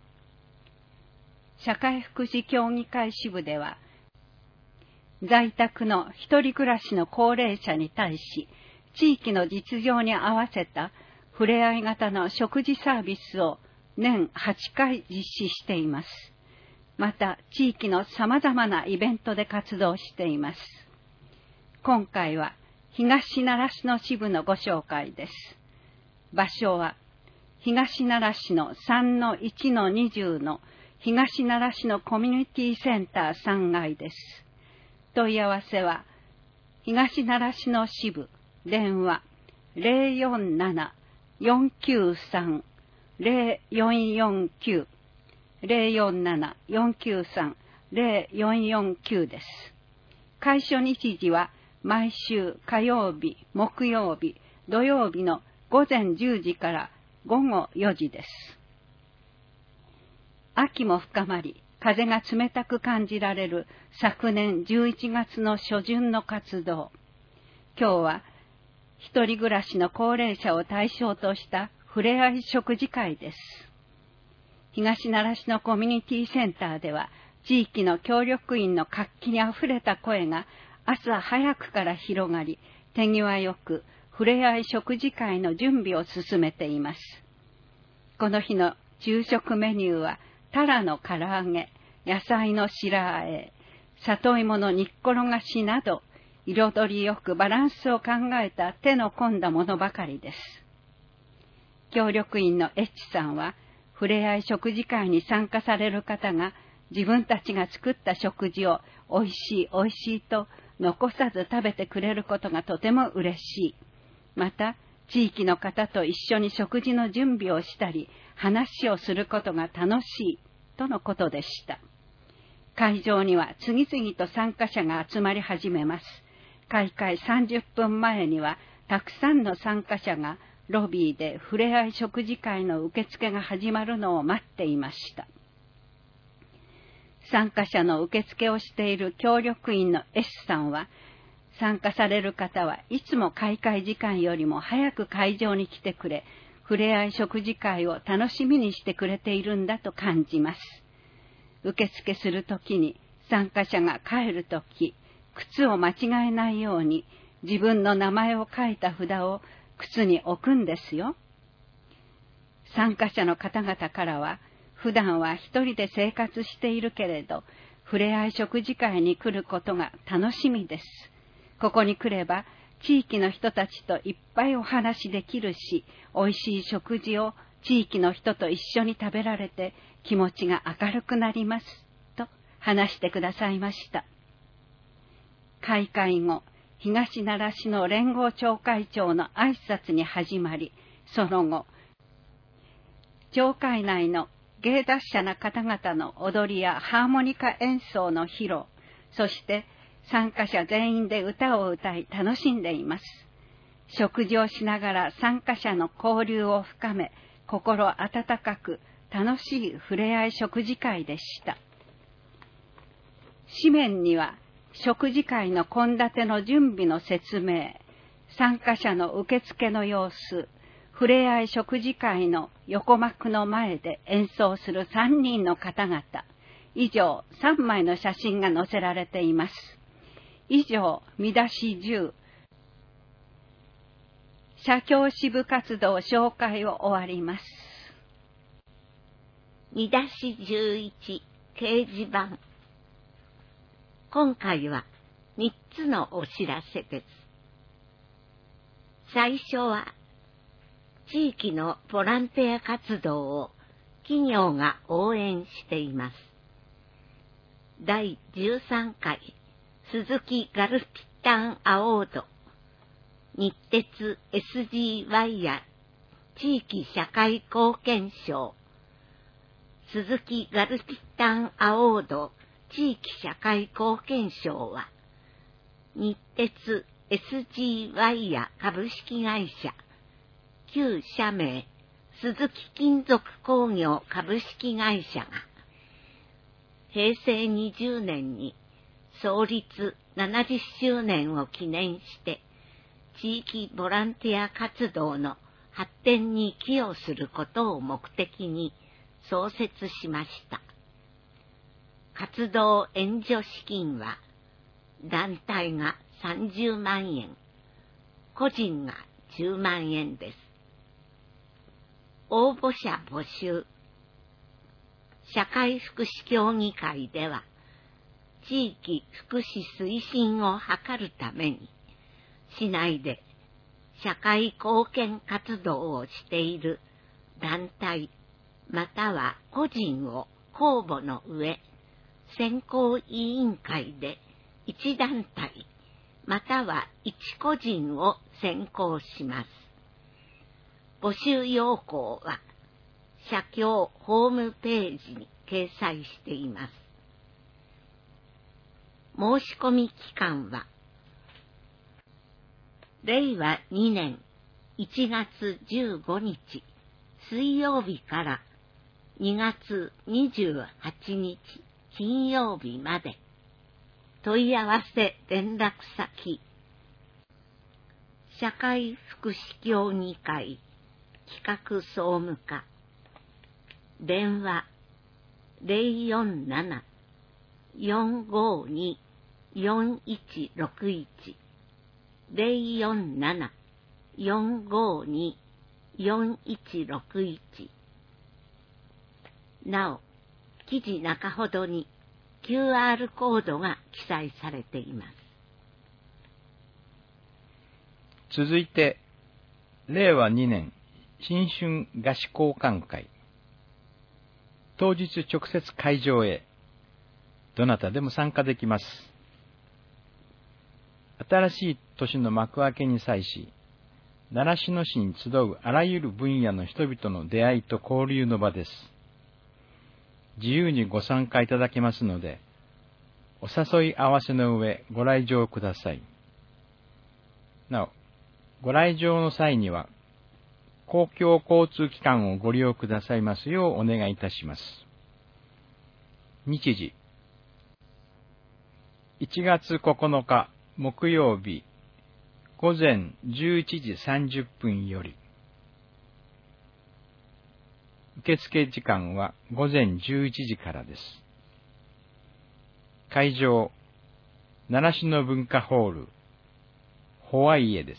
社会福祉協議会支部では、在宅の一人暮らしの高齢者に対し、地域の実情に合わせたふれあい型の食事サービスを年はちかい実施しています。また、地域の様々なイベントで活動しています。今回は東習志野支部のご紹介です。場所は東習志野 さんのいちのにじゅう の東習志野コミュニティセンターさんがいです。問い合わせは東習志野支部電話 ゼロよんなな よんきゅうさん ゼロよんよんきゅう ゼロよんなな よんきゅうさん ゼロよんよんきゅうです。開所日時は毎週火曜日、木曜日、土曜日のごぜんじゅうじからごごよじです。 秋も深まり、風が冷たく感じられる昨年じゅういちがつの初旬の活動。今日は一人暮らしの高齢者を対象としたふれあい食事会です。東奈良市のコミュニティセンターでは、地域の協力員の活気にあふれた声が朝早くから広がり、手際よくふれあい食事会の準備を進めています。この日の昼食メニューは、タラの唐揚げ、野菜の白あえ、里芋の煮っころがしなど、彩りよくバランスを考えた手の込んだものばかりです。協力員のエッチさんは、ふれあい食事会に参加される方が、自分たちが作った食事をおいしいおいしいと残さず食べてくれることがとても嬉しい。また、地域の方と一緒に食事の準備をしたり、話をすることが楽しいとのことでした。会場には次々と参加者が集まり始めます。開会さんじゅっぷんまえには、たくさんの参加者がロビーでふれあい食事会の受付が始まるのを待っていました。参加者の受付をしている協力員の S さんは、参加される方はいつも開会時間よりも早く会場に来てくれ、ふれあい食事会を楽しみにしてくれているんだと感じます。受付するときに参加者が帰るとき、靴を間違えないように自分の名前を書いた札を靴に置くんですよ。参加者の方々からは、普段は一人で生活しているけれど、ふれあい食事会に来ることが楽しみです。ここに来れば、地域の人たちといっぱいお話できるし、おいしい食事を地域の人と一緒に食べられて気持ちが明るくなります、と話してくださいました。開会後、東奈良市の連合町会長の挨拶に始まり、その後、町会内の芸達者な方々の踊りやハーモニカ演奏の披露、そして参加者全員で歌を歌い楽しんでいます。食事をしながら参加者の交流を深め、心温かく楽しいふれあい食事会でした。紙面には食事会の献立の準備の説明、参加者の受付の様子、ふれあい食事会の横幕の前で演奏するさんにんの方々、以上さんまいの写真が載せられています。以上、見出しじゅう、社協支部活動紹介を終わります。 見出しじゅういち、掲示板。今回はみっつのお知らせです。最初は、地域のボランティア活動を企業が応援しています。だいじゅうさんかい鈴木ガルピッタンアワード、日鉄 エスジーワイ や地域社会貢献賞、鈴木ガルピッタンアワード地域社会貢献賞は、日鉄 エスジーワイ や株式会社、旧社名、鈴木金属工業株式会社が、へいせいにじゅうねんに創立ななじゅっしゅうねんを記念して、地域ボランティア活動の発展に寄与することを目的に創設しました。活動援助資金は、団体がさんじゅうまんえん、個人がじゅうまんえんです。応募者募集。社会福祉協議会では、地域福祉推進を図るために、市内で社会貢献活動をしている団体または個人を公募の上、選考委員会でいち団体またはいち個人を選考します。募集要項は社協ホームページに掲載しています。申し込み期間はれいわにねんいちがつじゅうごにち水曜日からにがつにじゅうはちにち金曜日まで。問い合わせ連絡先、社会福祉協議会企画総務課、電話 ゼロよんなな よんごに よんいちろくいち ゼロよんなな よんごに よんいちろくいち。なお、記事中ほどに キューアール コードが記載されています。 続いて、れいわにねん新春菓子交換会。当日直接会場へ。どなたでも参加できます。新しい年の幕開けに際し、習志野市に集うあらゆる分野の人々の出会いと交流の場です。自由にご参加いただけますので、お誘い合わせの上ご来場ください。なお、ご来場の際には、公共交通機関をご利用くださいますようお願いいたします。日時、いちがつここのか木曜日、ごぜんじゅういちじさんじゅっぷんより。受付時間はごぜんじゅういちじからです。会場、習志野文化ホール、ホワイエです。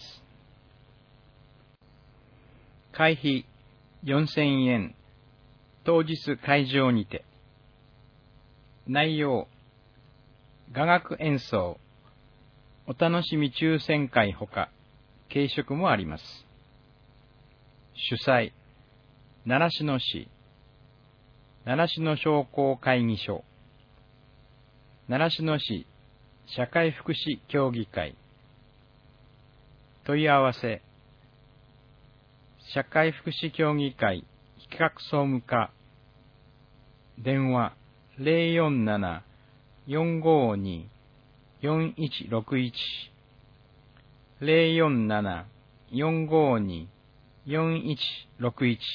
会費よんせんえん、当日会場にて。内容、雅楽演奏、お楽しみ抽選会ほか、軽食もあります。主催、習志野市、習志野商工会議所、習志野市社会福祉協議会。問い合わせ、社会福祉協議会企画総務課、電話 ゼロよんなな よんごに よんいちろくいち ゼロよんなな よんごに よんいちろくいち。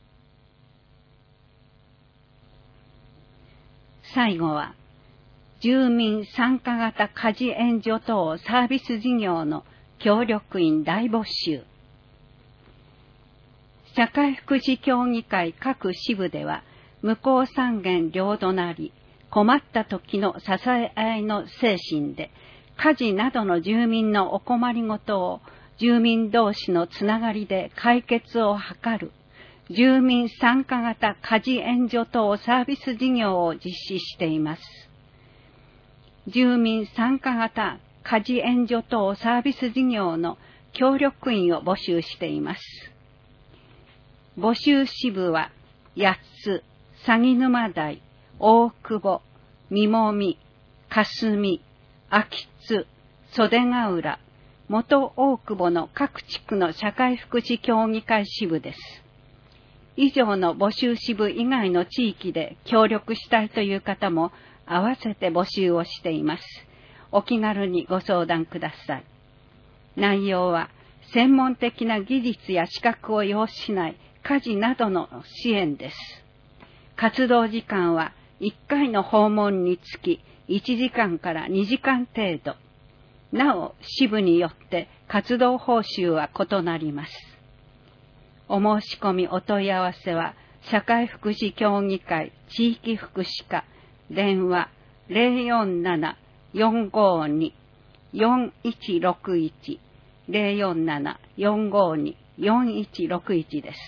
最後は、住民参加型家事援助等サービス事業の協力員大募集。社会福祉協議会各支部では、向こう三軒両隣、困った時の支え合いの精神で、家事などの住民のお困りごとを住民同士のつながりで解決を図る、住民参加型家事援助等サービス事業を実施しています。住民参加型家事援助等サービス事業の協力員を募集しています。募集支部は、八つ、鷺沼台、大久保、三もみ、霞、秋津、袖ヶ浦、元大久保の各地区の社会福祉協議会支部です。以上の募集支部以外の地域で協力したいという方も合わせて募集をしています。お気軽にご相談ください。内容は、専門的な技術や資格を要しない家事などの支援です。活動時間はいっかいの訪問につきいちじかんからにじかん程度。なお、支部によって活動報酬は異なります。お申し込みお問い合わせは、社会福祉協議会地域福祉課、電話 ゼロよんなな よんごに よんいちろくいち ゼロよんなな よんごに よんいちろくいちです。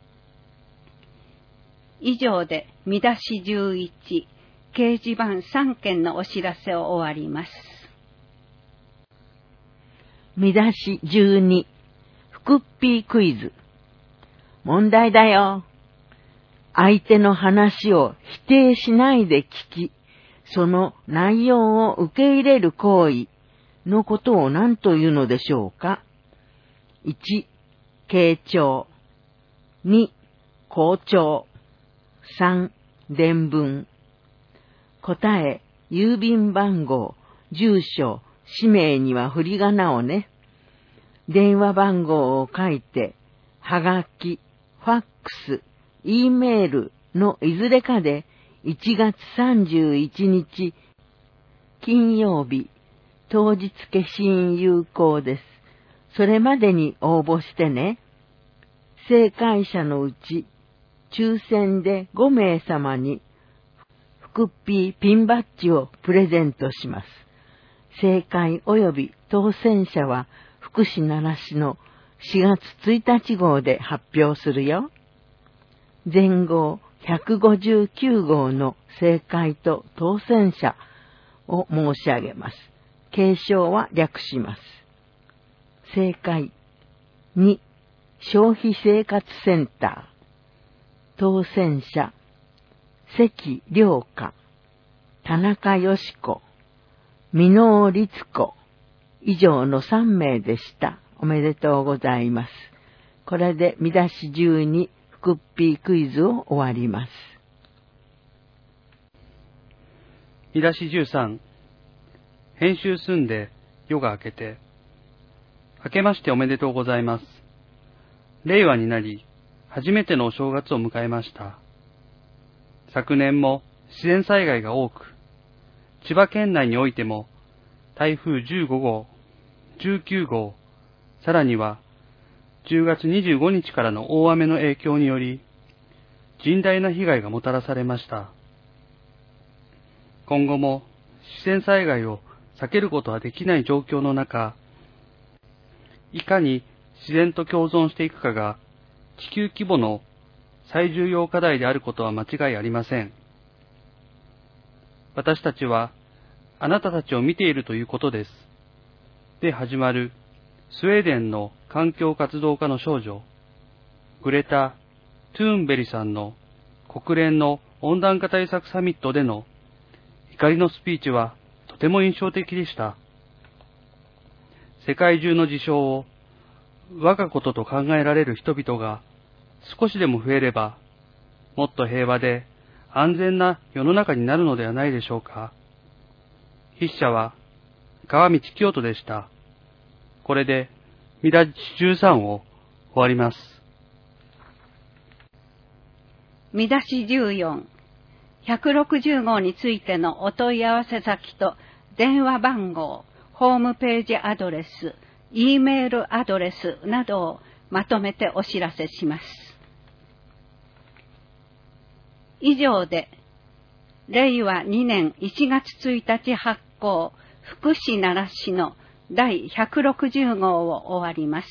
以上で見出しじゅういち、掲示板さんけんのお知らせを終わります。 見出しじゅうに、フクッピークイズ。問題だよ。相手の話を否定しないで聞き、その内容を受け入れる行為のことを何というのでしょうか。いち、傾聴。に、校長。さん、伝聞。答え、郵便番号、住所、氏名には振り仮名をね。電話番号を書いて、はがき、ファックス、E メールのいずれかでいちがつさんじゅういちにち金曜日当日消印有効です。それまでに応募してね。正解者のうち抽選でごめいさまに福っぴーピンバッジをプレゼントします。正解及び当選者は福祉奈良市のしがつついたち号で発表するよ。全号ひゃくごじゅうきゅうごうの正解と当選者を申し上げます。継承は略します。正解。に、消費生活センター。当選者、関良香、田中よし子、箕面律子、以上のさんめいでした。おめでとうございます。これで見出しじゅうに福っぴークイズを終わります。 見出しじゅうさん、編集済んで夜が明けて、明けましておめでとうございます。令和になり、初めてのお正月を迎えました。昨年も自然災害が多く、千葉県内においても台風じゅうごごう、じゅうきゅうごう、さらにはじゅうがつにじゅうごにちからの大雨の影響により、甚大な被害がもたらされました。今後も自然災害を避けることはできない状況の中、いかに自然と共存していくかが地球規模の最重要課題であることは間違いありません。私たちはあなたたちを見ているということです。で始まるスウェーデンの環境活動家の少女、グレタ・トゥーンベリさんの国連の温暖化対策サミットでの怒りのスピーチはとても印象的でした。世界中の事象を我がことと考えられる人々が少しでも増えれば、もっと平和で安全な世の中になるのではないでしょうか。筆者は川道清人でした。これで見出しじゅうさんを終わります。 見出しじゅうよん、ひゃくろくじゅうごうについてのお問い合わせ先と電話番号、ホームページアドレス、Eメールアドレスなどをまとめてお知らせします。以上で、れいわにねんいちがつついたち発行、福祉奈良市のだいひゃくろくじゅうごうを終わります。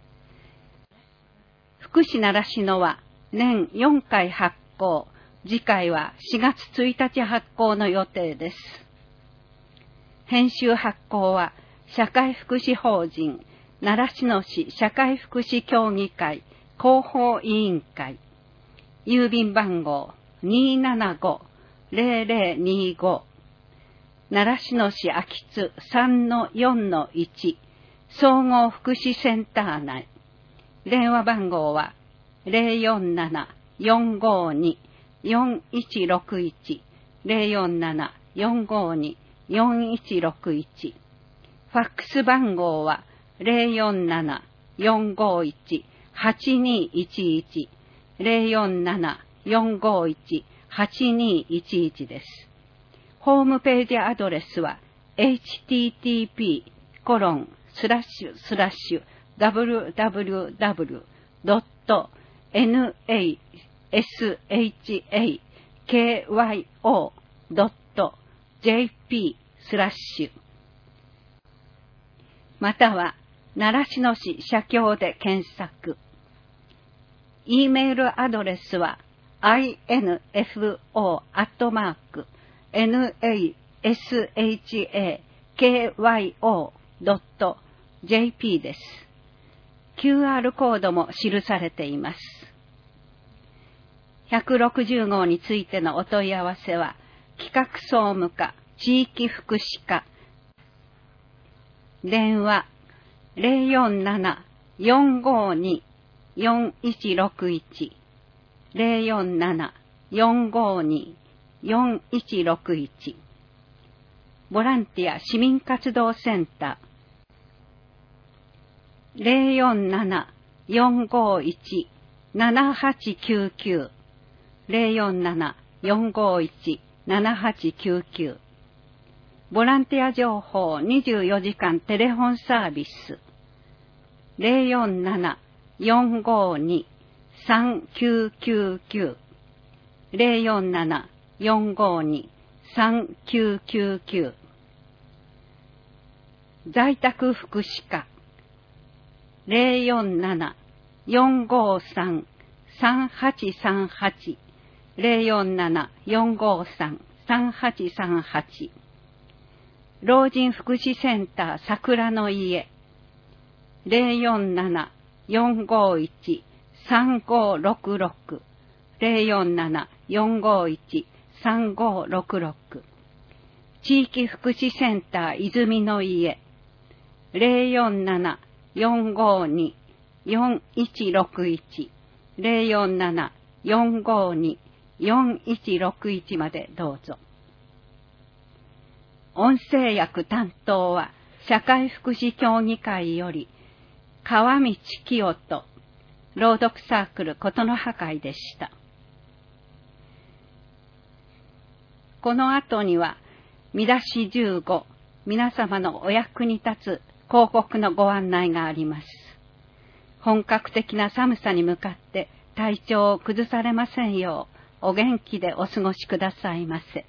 福祉奈良市のは年よんかい発行、次回はしがつついたち発行の予定です。編集発行は社会福祉法人奈良市の市社会福祉協議会広報委員会、郵便番号 にーななごーぜろぜろにご、奈良市の市秋津 さんのよんのいち 総合福祉センター内、電話番号は ゼロよんななーよんごーにーよんいちろくいち ゼロよんななーよんごーにーよんいちろくいち、ファックス番号は ゼロよんななーよんごーいちはちにいちいち ゼロよんななーよんごーいちはちにいちいちです。ホームページアドレスは エイチティーティーピーコロンスラッシュスラッシュダブリューダブリューダブリュードットナシャドットジェーピースラッシュまたは奈良市の市社協で検索。Eメールアドレスは アイエヌエフオー アットマーク ナシャド ドット ジェーピー です。キューアール コードも記されています。ひゃくろくじゅうごうについてのお問い合わせは、企画総務課地域福祉課、電話 ゼロよんななーよんごーにーよんいちろくいち ゼロよんななーよんごーにーよんいちろくいち、ボランティア市民活動センターゼロよんななーよんごーいちーななはちきゅうきゅうゼロよんなな よんごいち ななはちきゅうきゅう。ボランティア情報にじゅうよじかんテレフォンサービス。ゼロよんなな よんごに さんきゅうきゅうきゅう。ゼロよんなな よんごに さんきゅうきゅうきゅう。在宅福祉課。ゼロよんなな よんごさん さんはちさんはち。ゼロよんなな よんごさん さんはちさんはち。老人福祉センター桜の家。ゼロよんなな よんごいち さんごろくろく。ゼロよんなな よんごいち さんごろくろく。地域福祉センター泉の家。ゼロよんなな よんごに よんいちろくいち。ゼロよんなな よんごに よんいちろくいちまでどうぞ。音声訳担当は社会福祉協議会より川道清人朗読サークル琴の葉会でした。この後には見出しじゅうご、皆様のお役に立つ広告のご案内があります。本格的な寒さに向かって体調を崩されませんようお元気でお過ごしくださいませ。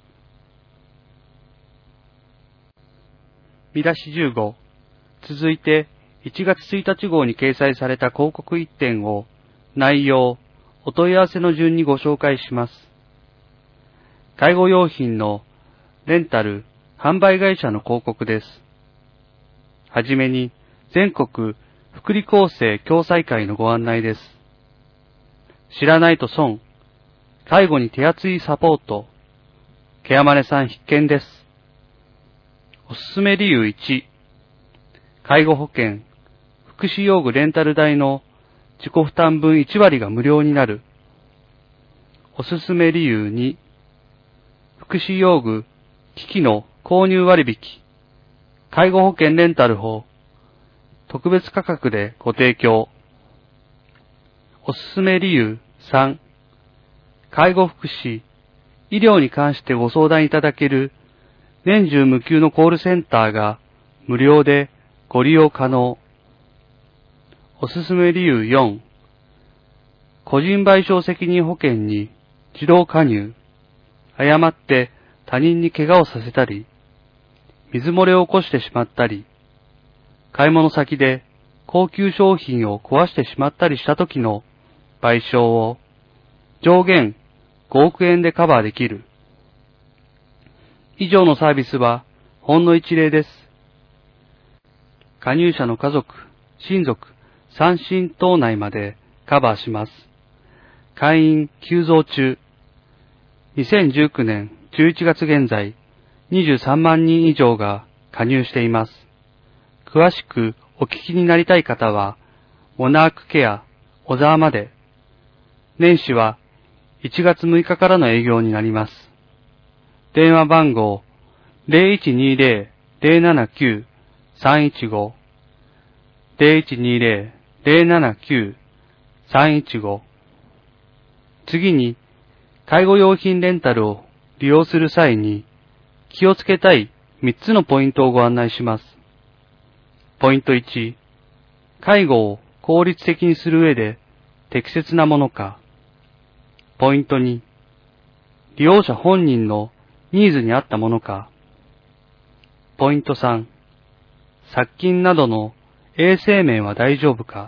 見出しじゅうご。続いていちがつついたち号に掲載された広告いってんを内容、お問い合わせの順にご紹介します。介護用品のレンタル、販売会社の広告です。はじめに全国福利厚生共済会のご案内です。知らないと損。介護に手厚いサポート。ケアマネさん必見です。おすすめ理由いち。介護保険、福祉用具レンタル代の自己負担分いちわりが無料になる。おすすめ理由に。福祉用具、機器の購入割引、介護保険レンタル法、特別価格でご提供。おすすめ理由さん。介護福祉、医療に関してご相談いただける年中無休のコールセンターが無料でご利用可能。おすすめ理由よん。個人賠償責任保険に自動加入。誤って他人に怪我をさせたり、水漏れを起こしてしまったり、買い物先で高級商品を壊してしまったりした時の賠償を上限ごおくえんでカバーできる。以上のサービスはほんの一例です。加入者の家族、親族、三親等内までカバーします。会員急増中。にせんじゅうきゅうねんじゅういちがつ現在、にじゅうさんまんにん以上が加入しています。詳しくお聞きになりたい方は、モナークケア、小沢まで。年始はいちがつむいかからの営業になります。電話番号 ゼロいちにゼロ ゼロななきゅう さんいちご ゼロいちにゼロ ゼロななきゅう さんいちご。次に、介護用品レンタルを利用する際に気をつけたいみっつのポイントをご案内します。ポイントいち、介護を効率的にする上で適切なものか。ポイントに、利用者本人のニーズに合ったものか。ポイントさん、殺菌などの衛生面は大丈夫か。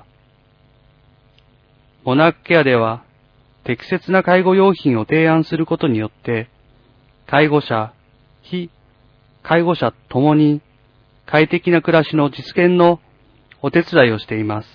モナークケアでは適切な介護用品を提案することによって、介護者、非介護者ともに快適な暮らしの実現のお手伝いをしています。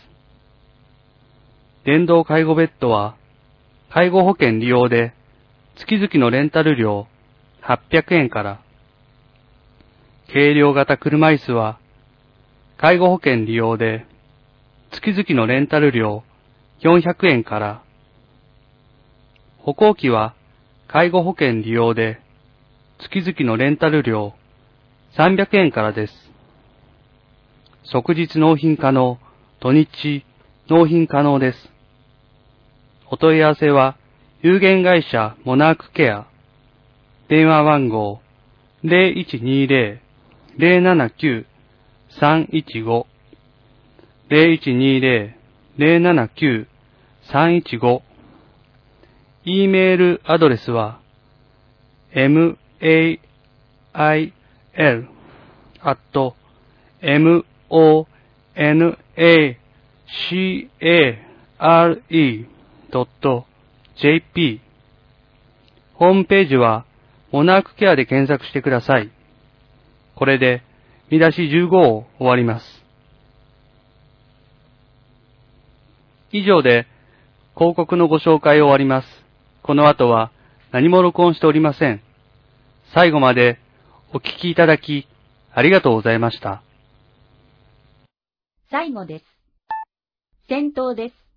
電動介護ベッドは、介護保険利用で月々のレンタル料はっぴゃくえんから、軽量型車椅子は、介護保険利用で月々のレンタル料よんひゃくえんから、歩行器は介護保険利用で月々のレンタル料さんびゃくえんからです。即日納品可能、土日納品可能です。お問い合わせは有限会社モナークケア。電話番号 ゼロいちにゼロ ゼロななきゅう さんいちご ゼロいちにゼロ ゼロななきゅう さんいちご。E メールアドレスは mail アット monacare.jp。ホームページはモナークケアで検索してください。これで見出しじゅうごを終わります。以上で広告のご紹介を終わります。この後は何も録音しておりません。最後までお聞きいただきありがとうございました。 最後です。戦闘です。